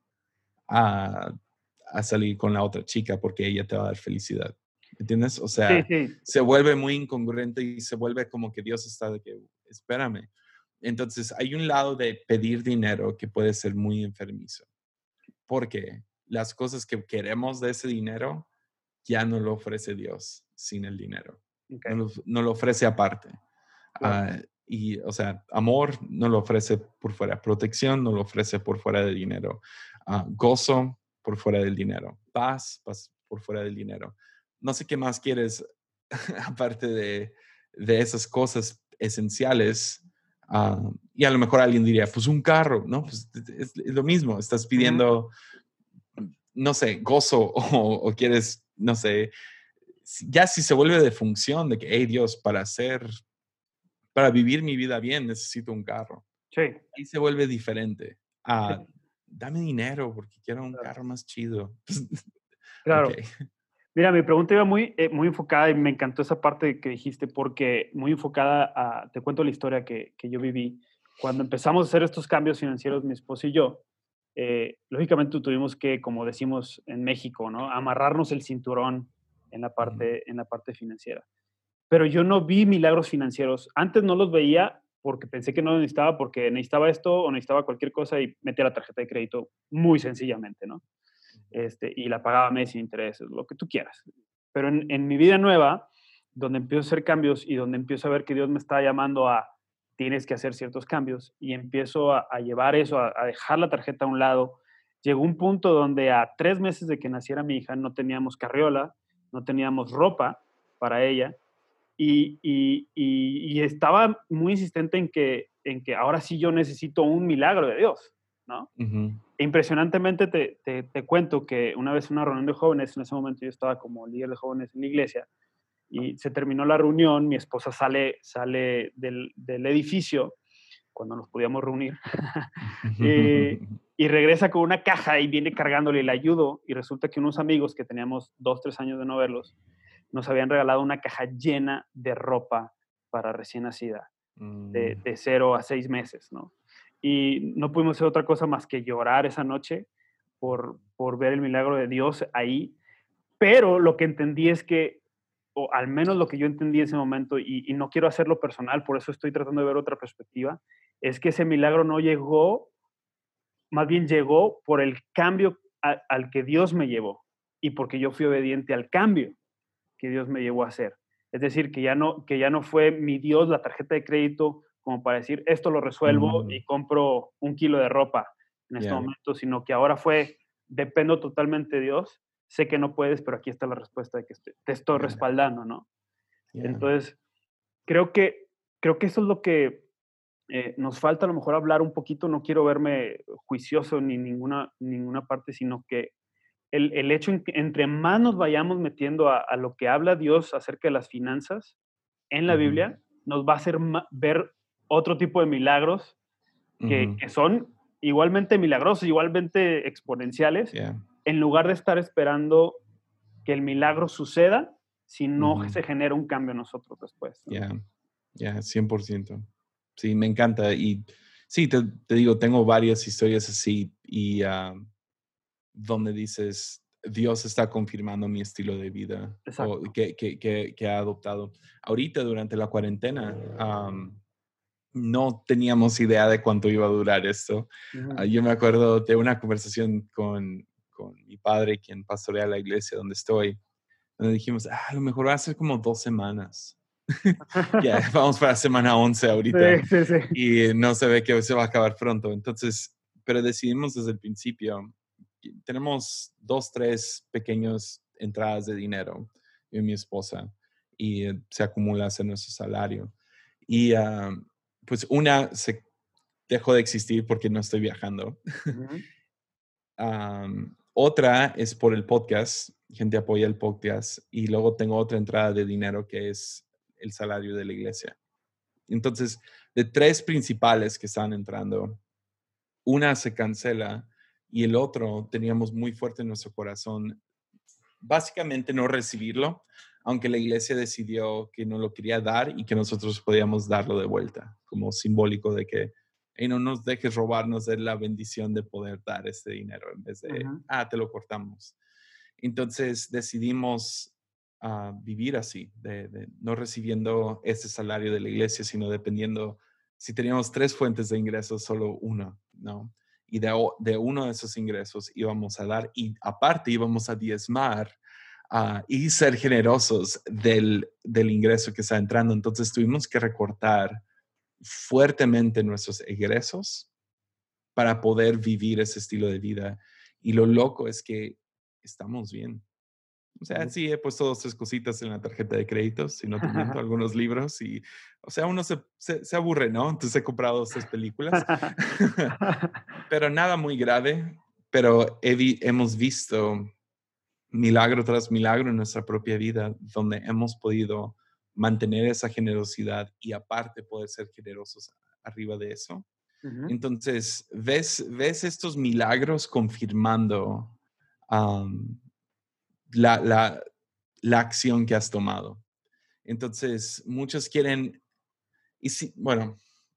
a, a salir con la otra chica porque ella te va a dar felicidad. ¿Entiendes? O Sí, sea, sí, se vuelve muy incongruente y se vuelve como que Dios está de que, espérame. Entonces, hay un lado de pedir dinero que puede ser muy enfermizo, porque las cosas que queremos de ese dinero ya no lo ofrece Dios sin el dinero. okey, No lo ofrece aparte. claro, Y, o sea, amor no lo ofrece por fuera, protección no lo ofrece por fuera de dinero, gozo por fuera del dinero, paz por fuera del dinero. No sé qué más quieres aparte de esas cosas esenciales. Y a lo mejor alguien diría, pues un carro, ¿no? Pues es lo mismo, estás ujú, pidiendo, no sé, gozo o quieres, no sé, ya si se vuelve de función de que, hey Dios, para vivir mi vida bien necesito un carro. sí, Ahí se vuelve diferente. sí, Dame dinero porque quiero un claro, carro más chido. Ok. claro. Mira, mi pregunta iba muy enfocada y me encantó esa parte que dijiste, porque muy enfocada a te cuento la historia que yo viví. Cuando empezamos a hacer estos cambios financieros, mi esposo y yo, lógicamente tuvimos que, como decimos en México, ¿no? Amarrarnos el cinturón Ujú, en la parte financiera. Pero yo no vi milagros financieros. Antes no los veía porque pensé que no lo necesitaba, porque necesitaba esto o necesitaba cualquier cosa y metía la tarjeta de crédito muy sencillamente, ¿no? Y la pagaba a mes sin intereses, lo que tú quieras. Pero en mi vida nueva, donde empiezo a hacer cambios y donde empiezo a ver que Dios me está llamando a tienes que hacer ciertos cambios y empiezo a llevar eso, a dejar la tarjeta a un lado, llegó un punto donde a 3 meses de que naciera mi hija no teníamos carriola, no teníamos ropa para ella y estaba muy insistente en que ahora sí yo necesito un milagro de Dios, ¿no? ujú, Impresionantemente te cuento que una vez en una reunión de jóvenes, en ese momento yo estaba como líder de jóvenes en la iglesia, y se terminó la reunión, mi esposa sale del edificio cuando nos podíamos reunir, y regresa con una caja y viene cargándole, y le ayudo, y resulta que unos amigos que teníamos 2, 3 años de no verlos, nos habían regalado una caja llena de ropa para recién nacida, Mm, 0 a 6 meses, ¿no? Y no pudimos hacer otra cosa más que llorar esa noche por ver el milagro de Dios ahí, pero lo que entendí es que, o al menos lo que yo entendí en ese momento, y no quiero hacerlo personal, por eso estoy tratando de ver otra perspectiva, es que ese milagro no llegó, más bien llegó por el cambio al que Dios me llevó y porque yo fui obediente al cambio que Dios me llevó a hacer. Es decir, que ya no fue mi Dios la tarjeta de crédito como para decir, esto lo resuelvo mm, y compro 1 kilo de ropa en este yeah, momento, sino que ahora fue, dependo totalmente de Dios, sé que no puedes, pero aquí está la respuesta de que te estoy yeah, respaldando, ¿no? yeah. Entonces, creo que, creo que eso es lo que nos falta a lo mejor hablar un poquito, no quiero verme juicioso ni ninguna parte, sino que el hecho en que entre más nos vayamos metiendo a lo que habla Dios acerca de las finanzas en la Ujú, Biblia, nos va a hacer ver otro tipo de milagros Ujú. que son igualmente milagrosos, igualmente exponenciales, Yeah. en lugar de estar esperando que el milagro suceda si no Ujú. se genera un cambio en nosotros después, ¿no? Yeah. Yeah, 100%. Sí, me encanta. Y sí, te digo, tengo varias historias así y donde dices, Dios está confirmando mi estilo de vida o Exacto. que ha adoptado. Ahorita, durante la cuarentena, no teníamos idea de cuánto iba a durar esto. Ujú. Yo me acuerdo de una conversación con mi padre, quien pastorea la iglesia donde estoy, donde dijimos, a lo mejor va a ser como 2 semanas. Ya, vamos para semana 11 ahorita Sí, sí, sí. y no se ve que se va a acabar pronto. Entonces, pero decidimos desde el principio, que tenemos 2, 3 pequeñas entradas de dinero, yo y mi esposa, y se acumula hacia nuestro salario. Y pues una se dejó de existir porque no estoy viajando. Ujú, Otra es por el podcast, gente apoya el podcast, y luego tengo otra entrada de dinero que es el salario de la iglesia. Entonces, de 3 principales que están entrando, una se cancela y el otro teníamos muy fuerte en nuestro corazón, básicamente no recibirlo, aunque la iglesia decidió que no lo quería dar y que nosotros podíamos darlo de vuelta, como simbólico de que "Hey, no nos dejes robarnos de la bendición de poder dar este dinero en vez de, ujú, te lo cortamos". Entonces decidimos vivir así, de no recibiendo ese salario de la iglesia, sino dependiendo, si teníamos 3 fuentes de ingresos, solo una, ¿no? Y de uno de esos ingresos íbamos a dar y aparte íbamos a diezmar y ser generosos del ingreso que está entrando. Entonces tuvimos que recortar fuertemente nuestros egresos para poder vivir ese estilo de vida. Y lo loco es que estamos bien. O sea, ujú. sí, he puesto 2, 3 cositas en la tarjeta de créditos, si no te miento, algunos libros y, o sea, uno se aburre, ¿no? Entonces he comprado 2, 3 películas, pero nada muy grave, pero hemos visto milagro tras milagro en nuestra propia vida, donde hemos podido mantener esa generosidad y aparte poder ser generosos arriba de eso. Ujú, Entonces, ves estos milagros confirmando am, la, la, la acción que has tomado. Entonces, muchos quieren, y sí, bueno,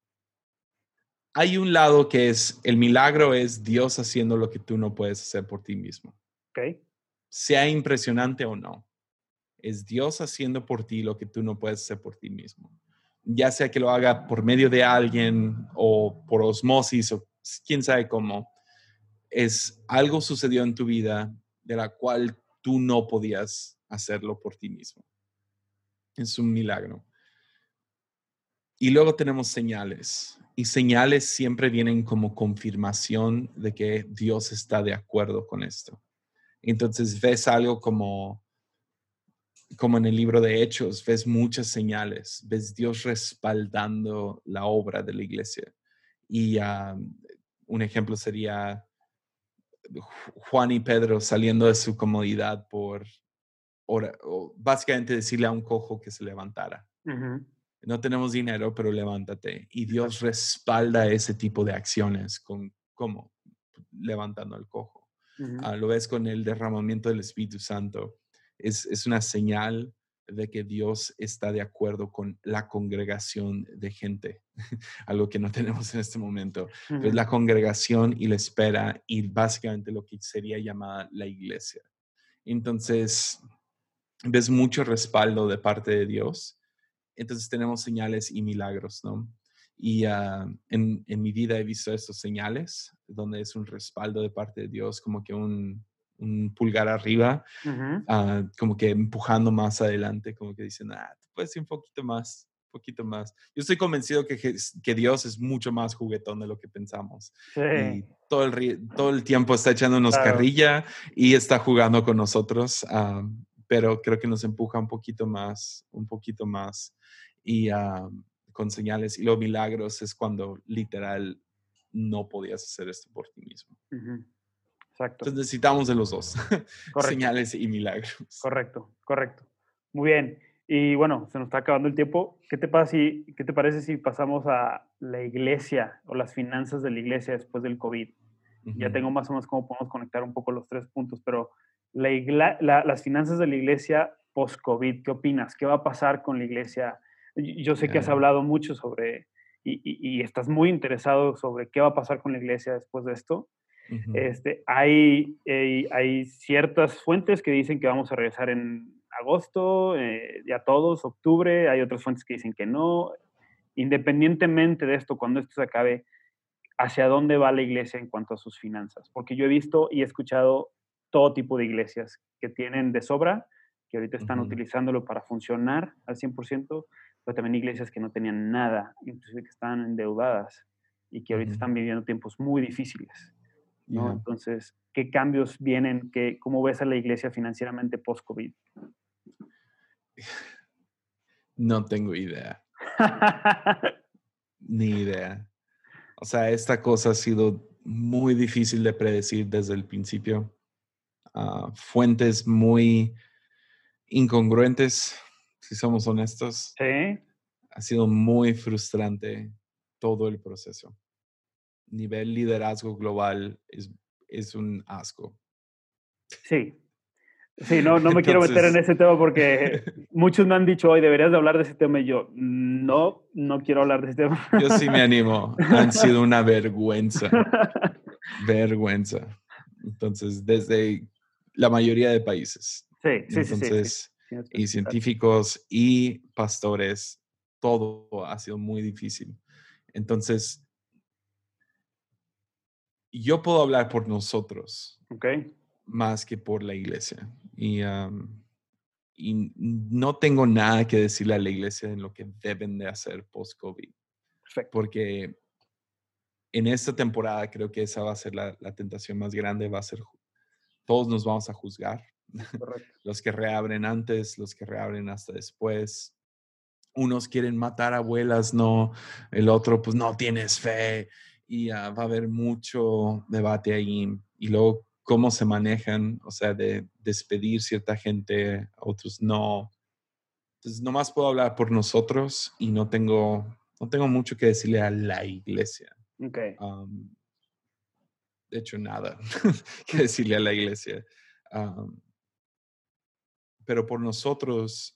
hay un lado que es, el milagro es Dios haciendo lo que tú no puedes hacer por ti mismo, okey. sea impresionante o no. Es Dios haciendo por ti lo que tú no puedes hacer por ti mismo. Ya sea que lo haga por medio de alguien o por osmosis o quién sabe cómo, es algo sucedió en tu vida de la cual tú no podías hacerlo por ti mismo. Es un milagro. Y luego tenemos señales. Y señales siempre vienen como confirmación de que Dios está de acuerdo con esto. Entonces ves algo como en el libro de Hechos, ves muchas señales, ves Dios respaldando la obra de la iglesia. Y un ejemplo sería Juan y Pedro saliendo de su comodidad por o básicamente decirle a un cojo que se levantara. Ujú, No tenemos dinero, pero levántate. Y Dios exacto. respalda ese tipo de acciones con, ¿cómo? Levantando al cojo. Ujú, Lo ves con el derramamiento del Espíritu Santo. Es una señal de que Dios está de acuerdo con la congregación de gente, algo que no tenemos en este momento. Pero es ujú, la congregación y la espera y básicamente lo que sería llamada la iglesia. Entonces, ves mucho respaldo de parte de Dios. Entonces tenemos señales y milagros, ¿no? Y en mi vida he visto estos señales, donde es un respaldo de parte de Dios, como que un pulgar arriba, ujú. como que empujando más adelante, como que dicen, tú puedes ir un poquito más, un poquito más. Yo estoy convencido que Dios es mucho más juguetón de lo que pensamos. Sí, Y todo el tiempo está echándonos claro. carrilla y está jugando con nosotros, pero creo que nos empuja un poquito más, un poquito más. Y con señales y los milagros es cuando literal no podías hacer esto por ti mismo. Ujú, exacto. Entonces necesitamos de los dos, Correcto, señales y milagros. correcto, correcto. Muy bien. Y bueno, se nos está acabando el tiempo. ¿Qué te parece si pasamos a la iglesia o las finanzas de la iglesia después del COVID? Ya Ujú. tengo más o menos cómo podemos conectar un poco los tres puntos, pero las finanzas de la iglesia post-COVID, ¿qué opinas? ¿Qué va a pasar con la iglesia? Yo sé que has Ya, hablado mucho sobre y estás muy interesado sobre qué va a pasar con la iglesia después de esto. ujú, Hay ciertas fuentes que dicen que vamos a regresar en agosto, ya todos, octubre, hay otras fuentes que dicen que no. Independientemente de esto, cuando esto se acabe, ¿hacia dónde va la iglesia en cuanto a sus finanzas? Porque yo he visto y he escuchado todo tipo de iglesias que tienen de sobra, que ahorita están ujú, utilizándolo para funcionar al 100%, pero también iglesias que no tenían nada, inclusive que estaban endeudadas y que ahorita ujú. están viviendo tiempos muy difíciles, ¿no? Ya. Entonces, ¿qué cambios vienen? ¿Cómo ves a la iglesia financieramente post-COVID? No tengo idea, ni idea. O sea, esta cosa ha sido muy difícil de predecir desde el principio. Fuentes muy incongruentes, si somos honestos. Sí, Ha sido muy frustrante todo el proceso. Nivel liderazgo global es un asco. sí. Sí, no me quiero meter en Entonces, ese tema porque muchos me han dicho hoy, deberías de hablar de ese tema y yo, no quiero hablar de ese tema. yo sí me animo. Han sido una vergüenza, vergüenza. Entonces, desde la mayoría de países. Sí, sí, sí, sí, sí, Entonces, sin y especificar. científicos y pastores, todo ha sido muy difícil. Entonces, yo puedo hablar por nosotros Ok, más que por la iglesia. Y no tengo nada que decirle a la iglesia en lo que deben de hacer post-COVID, perfecto, porque en esta temporada creo que esa va a ser la tentación más grande, va a ser, todos nos vamos a juzgar, es correcto. los que reabren antes, los que reabren hasta después. Unos quieren matar abuelas, no, el otro pues no tienes fe y va a haber mucho debate ahí. Y luego cómo se manejan, o sea, de despedir cierta gente, a otros no. Entonces, nomás puedo hablar por nosotros y no tengo mucho que decirle a la iglesia. Ok, Am, de hecho, nada que decirle a la iglesia. Am, pero por nosotros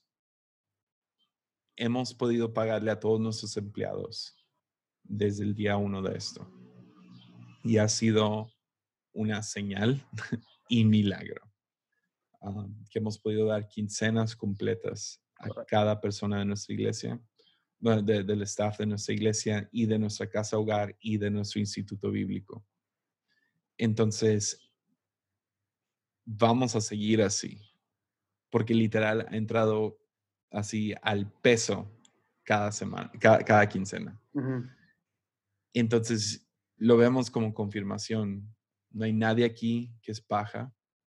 hemos podido pagarle a todos nuestros empleados desde el día uno de esto. Y ha sido una señal y milagro. Que hemos podido dar quincenas completas a correcto. cada persona de nuestra iglesia, bueno, del staff de nuestra iglesia y de nuestra casa hogar y de nuestro instituto bíblico. Entonces, vamos a seguir así, porque literal ha entrado así al peso cada semana, cada quincena. Ujú, Entonces, lo vemos como confirmación. No hay nadie aquí que es paja.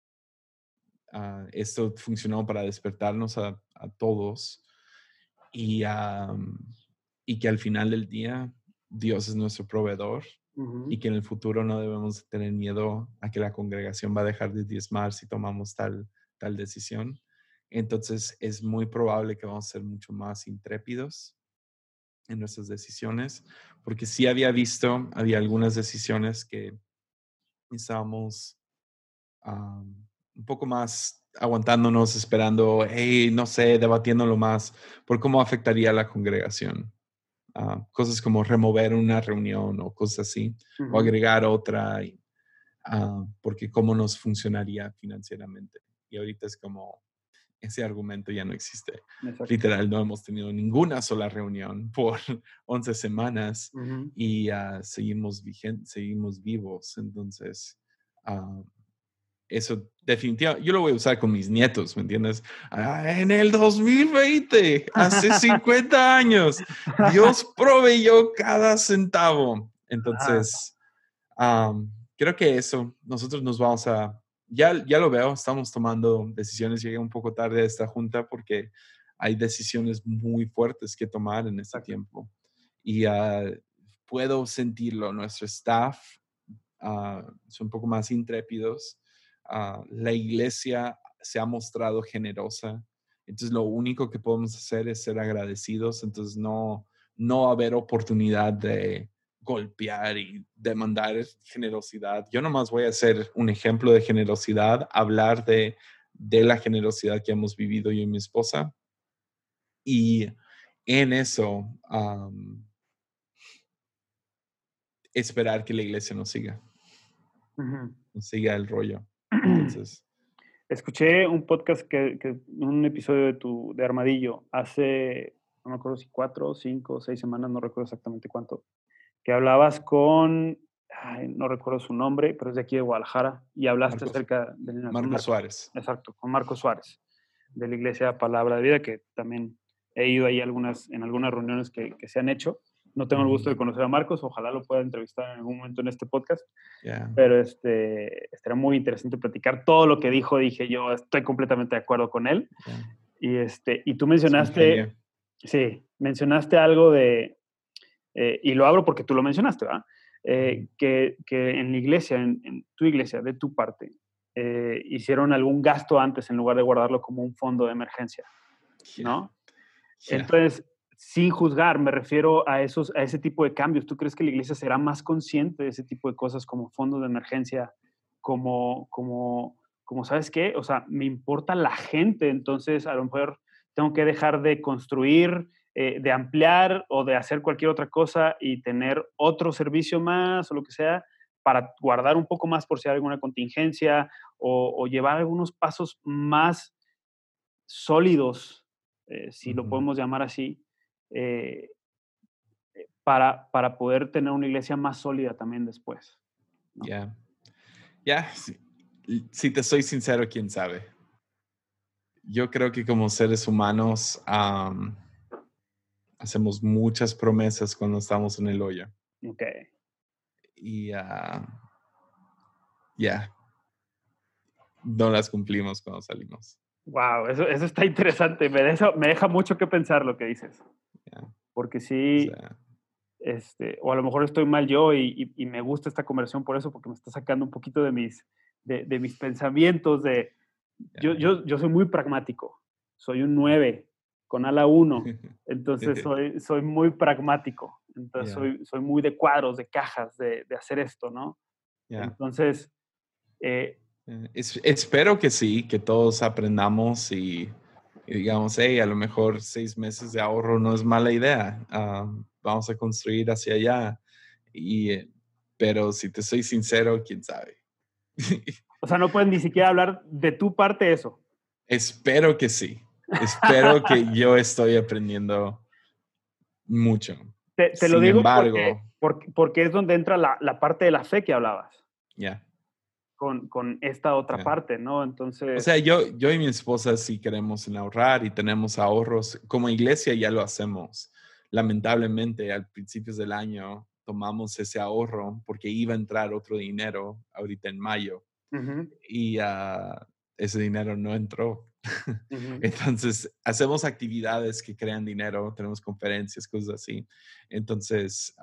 Esto funcionó para despertarnos a todos y, y que al final del día Dios es nuestro proveedor ujú, y que en el futuro no debemos tener miedo a que la congregación va a dejar de diezmar si tomamos tal decisión. Entonces es muy probable que vamos a ser mucho más intrépidos en nuestras decisiones, porque sí había algunas decisiones que estábamos un poco más aguantándonos, esperando, hey, no sé, debatiéndolo más por cómo afectaría a la congregación. Cosas como remover una reunión o cosas así, o ujú, agregar otra, porque cómo nos funcionaría financieramente. Y ahorita es como, ese argumento ya no existe. exacto. Literal, no hemos tenido ninguna sola reunión por 11 semanas Ujú. y seguimos seguimos vivos. Entonces, ah, eso definitivamente, yo lo voy a usar con mis nietos, ¿me entiendes? En el 2020, hace 50 años, Dios proveyó cada centavo. Ajá, Entonces, creo que eso, nosotros nos vamos ya lo veo, estamos tomando decisiones, llegué un poco tarde a esta junta porque hay decisiones muy fuertes que tomar en este exacto. tiempo. Y puedo sentirlo, nuestro staff son un poco más intrépidos. La iglesia se ha mostrado generosa Entonces, lo único que podemos hacer es ser agradecidos. Entonces, no haber oportunidad de golpear y demandar generosidad. Yo nomás voy a ser un ejemplo de generosidad, hablar de la generosidad que hemos vivido yo y mi esposa. Y en eso, esperar que la iglesia nos siga, Ujú. nos siga el rollo. Entonces, Escuché un podcast un episodio de Armadillo hace, no me acuerdo si 4, 5, 6 semanas, no recuerdo exactamente cuánto, que hablabas con, ay, no recuerdo su nombre, pero es de aquí de Guadalajara, y hablaste Marcos, acerca de con Marcos Marcos, Suárez. exacto, con Marcos Suárez, de la Iglesia Palabra de Vida, que también he ido ahí en algunas reuniones que se han hecho. No tengo el gusto de conocer a Marcos, ojalá lo pueda entrevistar en algún momento en este podcast, Yeah, pero estará muy interesante platicar todo lo que dijo. Dije, yo estoy completamente de acuerdo con él. yeah. Y tú Es un mencionaste, genio. sí, mencionaste algo de, y lo abro porque tú lo mencionaste, ¿verdad? Que en la iglesia, en tu iglesia, de tu parte, hicieron algún gasto antes en lugar de guardarlo como un fondo de emergencia, Yeah, ¿no? yeah. Entonces, sin juzgar, me refiero a ese tipo de cambios. ¿Tú crees que la iglesia será más consciente de ese tipo de cosas como fondos de emergencia, como ¿sabes qué? O sea, me importa la gente, entonces a lo mejor tengo que dejar de construir, de ampliar o de hacer cualquier otra cosa y tener otro servicio más o lo que sea para guardar un poco más por si hay alguna contingencia o llevar algunos pasos más sólidos, si lo Ujú. podemos llamar así, eh, para poder tener una iglesia más sólida también después, ¿no? Yeah. Yeah, si te soy sincero, quién sabe. Yo creo que como seres humanos hacemos muchas promesas cuando estamos en el hoyo. Okey. Y yeah, no las cumplimos cuando salimos. Guau, eso está interesante. Me deja mucho que pensar lo que dices, Yeah. porque O sí, sea, o a lo mejor estoy mal yo y me gusta esta conversación por eso, porque me está sacando un poquito de mis pensamientos yo yeah. yo yo soy muy pragmático, soy un 9 con ala 1, entonces soy muy pragmático, entonces Yeah, soy muy de cuadros, de cajas, de hacer esto, ¿no? yeah. Entonces, eh, Espero que sí, que todos aprendamos y digamos, hey, a lo mejor 6 meses de ahorro no es mala idea. Vamos a construir hacia allá. Pero si te soy sincero, quién sabe. o sea, no pueden ni siquiera hablar de tu parte eso. Espero que sí. Espero que yo estoy aprendiendo mucho. Te lo Sin digo porque embargo, porque porque es donde entra la parte de la fe que hablabas, ya, con esta otra ya. parte, ¿no? O sea, Entonces, yo y mi esposa sí queremos en ahorrar y tenemos ahorros. Como iglesia ya lo hacemos. Lamentablemente, al principios del año tomamos ese ahorro porque iba a entrar otro dinero ahorita en mayo ujú, y ese dinero no entró. ujú, Entonces, hacemos actividades que crean dinero, tenemos conferencias, cosas así. Entonces,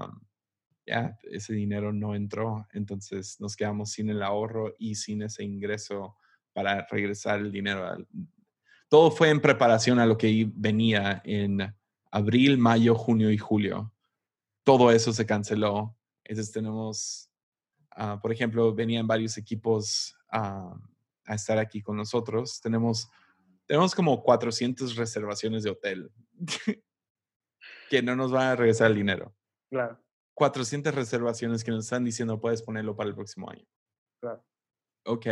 ya, ese dinero no entró. Entonces, nos quedamos sin el ahorro y sin ese ingreso para regresar el dinero. Todo fue en preparación a lo que venía en abril, mayo, junio y julio. Todo eso se canceló. Entonces, tenemos, por ejemplo, venían varios equipos a estar aquí con nosotros. Tenemos como 400 reservaciones de hotel que no nos van a regresar el dinero. claro, 400 reservaciones que nos están diciendo puedes ponerlo para el próximo año. claro, Ok,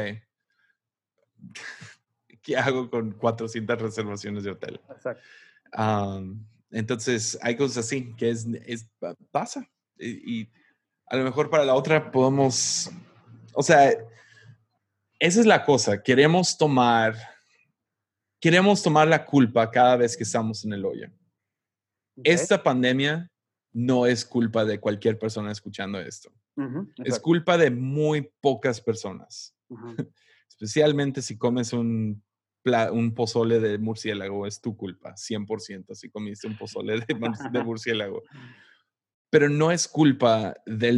¿qué hago con 400 reservaciones de hotel? exacto. Entonces, hay cosas así que pasa. Y a lo mejor para la otra podemos, o sea, esa es la cosa. Queremos tomar la culpa cada vez que estamos en el hoyo. Okey, Esta pandemia no es culpa de cualquier persona escuchando esto. ujú, Es exacto, culpa de muy pocas personas. ujú. Especialmente si comes un pozole de murciélago, es tu culpa, 100%, si comiste un pozole de murciélago. Pero no es culpa del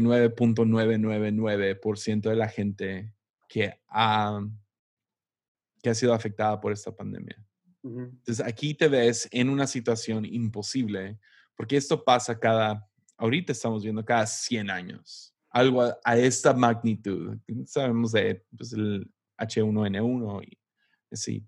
99.999% de la gente que ha sido afectada por esta pandemia. Ujú. Entonces aquí te ves en una situación imposible, porque esto pasa ahorita estamos viendo cada 100 años, algo a esta magnitud. Sabemos de pues, el H1N1 y así.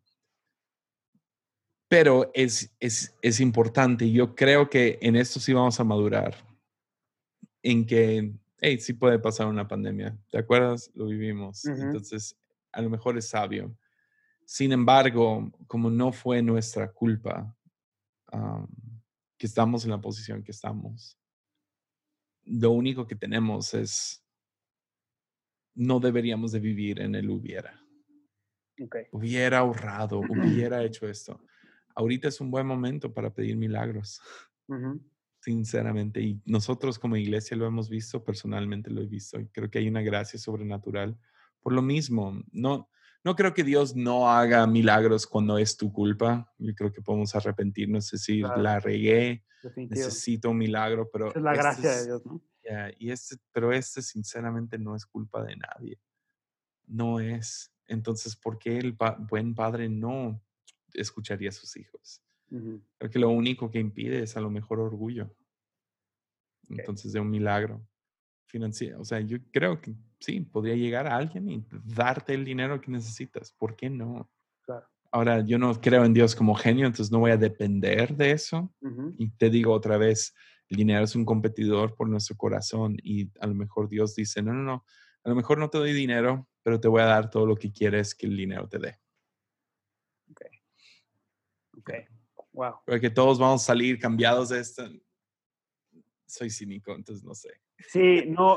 Pero es importante. Yo creo que en esto sí vamos a madurar, en que, hey, sí puede pasar una pandemia. ¿Te acuerdas? Lo vivimos. Ujú. Entonces, a lo mejor es sabio. Sin embargo, como no fue nuestra culpa, am, que estamos en la posición que estamos, lo único que tenemos es, no deberíamos de vivir en el hubiera. Okey. Hubiera ahorrado, hubiera hecho esto. Ahorita es un buen momento para pedir milagros. Ujú. Sinceramente, y nosotros como iglesia lo hemos visto, personalmente lo he visto, y creo que hay una gracia sobrenatural. Por lo mismo, no creo que Dios no haga milagros cuando es tu culpa. Yo creo que podemos arrepentirnos, decir, Claro, la regué, definitivo. necesito un milagro, Esa pero es la gracia de Dios, ¿no? pero este sinceramente no es culpa de nadie. No es. Entonces, ¿por qué el buen padre no escucharía a sus hijos? Ujú. Creo que lo único que impide es a lo mejor orgullo. Okey, Entonces, de un milagro financiero. O sea, yo creo que sí, podría llegar a alguien y darte el dinero que necesitas. ¿Por qué no? claro. Ahora, yo no creo en Dios como genio, entonces no voy a depender de eso. Ujú. Y te digo otra vez, el dinero es un competidor por nuestro corazón y a lo mejor Dios dice, no, no, no, a lo mejor no te doy dinero, pero te voy a dar todo lo que quieres que el dinero te dé. Okey, Ya. okey. Guau. Porque todos vamos a salir cambiados de esto. Soy cínico, entonces no sé. Sí, no,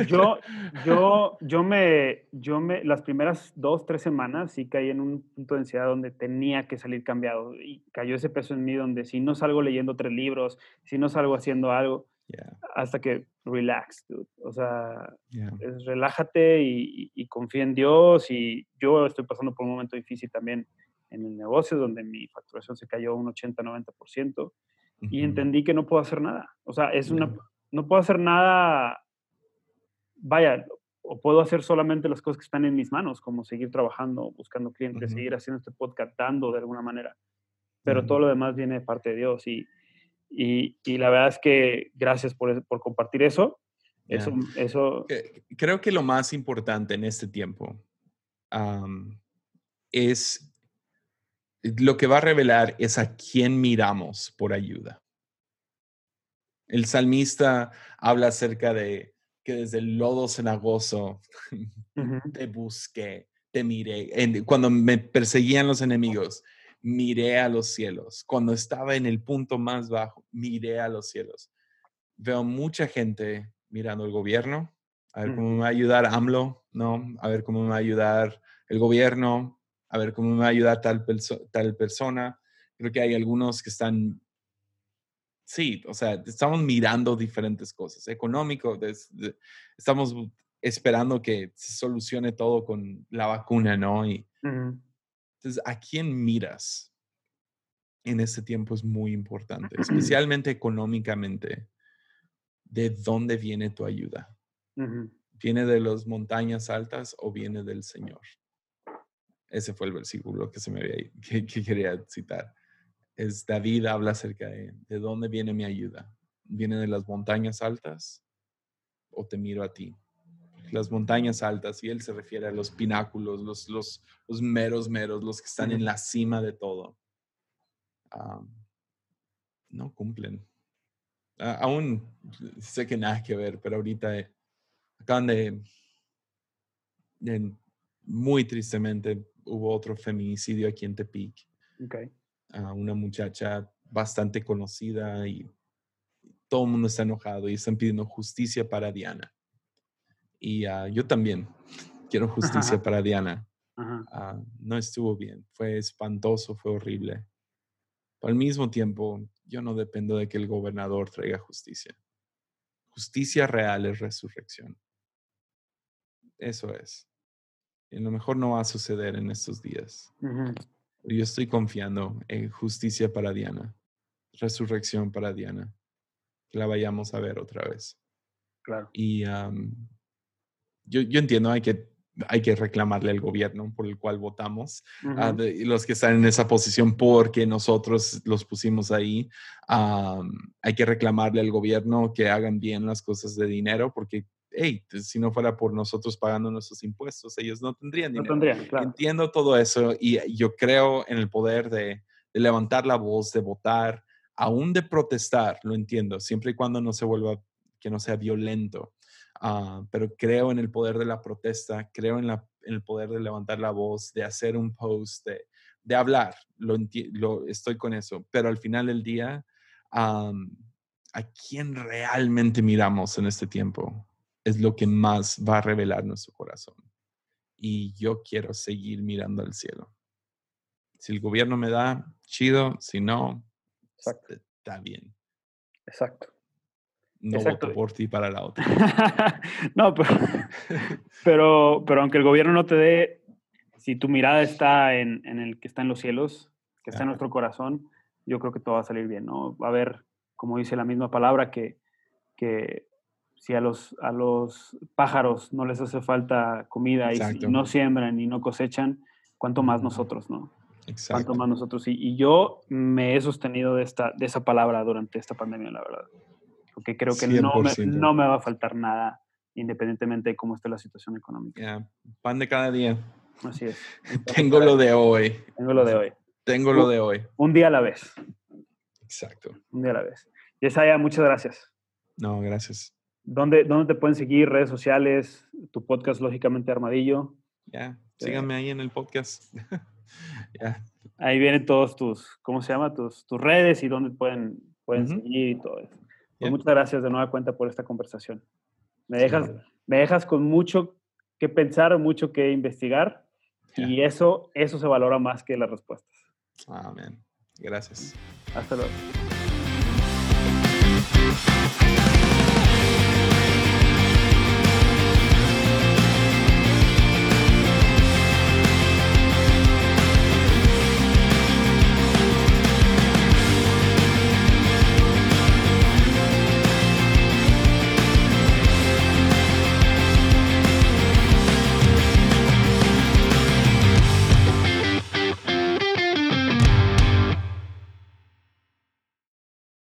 yo me las primeras 2 3 semanas sí caí en un punto de ansiedad donde tenía que salir cambiado, y cayó ese peso en mí donde si no salgo leyendo 3 libros, si no salgo haciendo algo, Ya, hasta que relax, dude. O sea, ya, relájate y confía en Dios. Y yo estoy pasando por un momento difícil también en el negocio, donde mi facturación se cayó un 80 90%, y ujú, entendí que no puedo hacer nada. O sea, ya, no puedo hacer nada. Vaya, o puedo hacer solamente las cosas que están en mis manos, como seguir trabajando, buscando clientes, ujú, seguir haciendo este podcast, dando de alguna manera, pero ya, todo lo demás viene de parte de Dios. Y la verdad es que gracias por compartir eso. Eso ya. eso Creo que lo más importante en este tiempo es lo que va a revelar es a quién miramos por ayuda. El salmista habla acerca de que desde el lodo cenagoso Ujú, te busqué, te miré. Cuando me perseguían los enemigos, miré a los cielos. Cuando estaba en el punto más bajo, miré a los cielos. Veo mucha gente mirando el gobierno, a ver cómo me ujú, va a ayudar AMLO, ¿no? A ver cómo me va a ayudar el gobierno, a ver cómo me va a ayudar tal persona. Creo que hay algunos que están, sí, o sea, estamos mirando diferentes cosas, económico, estamos esperando que se solucione todo con la vacuna, ¿no? Y ujú. entonces, ¿a quién miras en este tiempo es muy importante, especialmente económicamente? ¿De dónde viene tu ayuda? Ujú, ¿Viene de las montañas altas o viene del Señor? Ese fue el versículo que se me había, que quería citar. Es David habla acerca de dónde viene mi ayuda. ¿Viene de las montañas altas o te miro a ti? Las montañas altas, y él se refiere a los pináculos, los meros meros, los que están ujú. en la cima de todo. Ah, no cumplen. Aún sé que nada que ver, pero ahorita acaban de muy tristemente hubo otro feminicidio aquí en Tepic. Okey. A una muchacha bastante conocida y todo el mundo está enojado y están pidiendo justicia para Diana. Y yo también quiero justicia para Diana. Ajá, No estuvo bien, fue espantoso, fue horrible. Pero al mismo tiempo, yo no dependo de que el gobernador traiga justicia. Justicia real es resurrección. Eso es. Y a lo mejor no va a suceder en estos días. ujú, Pero yo estoy confiando en justicia para Diana, resurrección para Diana, que la vayamos a ver otra vez. claro. Y yo entiendo, hay que hay que reclamarle al gobierno por el cual votamos, Ujú. y los que están en esa posición porque nosotros los pusimos ahí. Hay que reclamarle al gobierno que hagan bien las cosas de dinero, porque hey, si no fuera por nosotros pagando nuestros impuestos, ellos no tendrían No dinero. tendrían, claro. Entiendo todo eso y yo creo en el poder de levantar la voz, de votar, aún de protestar, lo entiendo, siempre y cuando no se vuelva, que no sea violento. Pero creo en el poder de la protesta, creo en el poder de levantar la voz, de hacer un post, de hablar, estoy con eso. Pero al final del día, um, ¿a quién realmente miramos en este tiempo? Es lo que más va a revelar nuestro corazón. Y yo quiero seguir mirando al cielo. Si el gobierno me da, chido. Si no, Exacto, está bien. exacto, No exacto. voto por ti para la otra. No, pero aunque el gobierno no te dé, si tu mirada está en el que está en los cielos, que está en Ya, nuestro corazón, yo creo que todo va a salir bien, ¿no? Va a haber, como dice la misma palabra, que si a los pájaros no les hace falta comida y exacto. no siembran y no cosechan, ¿cuánto más Ujú, nosotros, no? ¿Cuánto exacto. más nosotros? Y yo me he sostenido de esa palabra durante esta pandemia, la verdad. Porque creo que no me, 100%. no me va a faltar nada, independientemente de cómo esté la situación económica. Ya, pan de cada día. Así es. Un pan de Tengo cada lo día. de hoy. Tengo lo de hoy. Tengo lo Un, de hoy. un día a la vez. Exacto. Un día a la vez. Yesaya, muchas gracias. No, gracias. ¿Dónde te pueden seguir? Redes sociales, tu podcast, lógicamente, Armadillo. Ya, Eh, síganme ahí en el podcast. Ya. ahí vienen todos tus, ¿cómo se llama? Tus redes y dónde pueden Ujú, seguir y todo eso. Pues ya, muchas gracias de nueva cuenta por esta conversación. Me sí. dejas, me dejas con mucho que pensar, mucho que investigar Ya. y eso se valora más que las respuestas. Amén. Gracias. Hasta luego.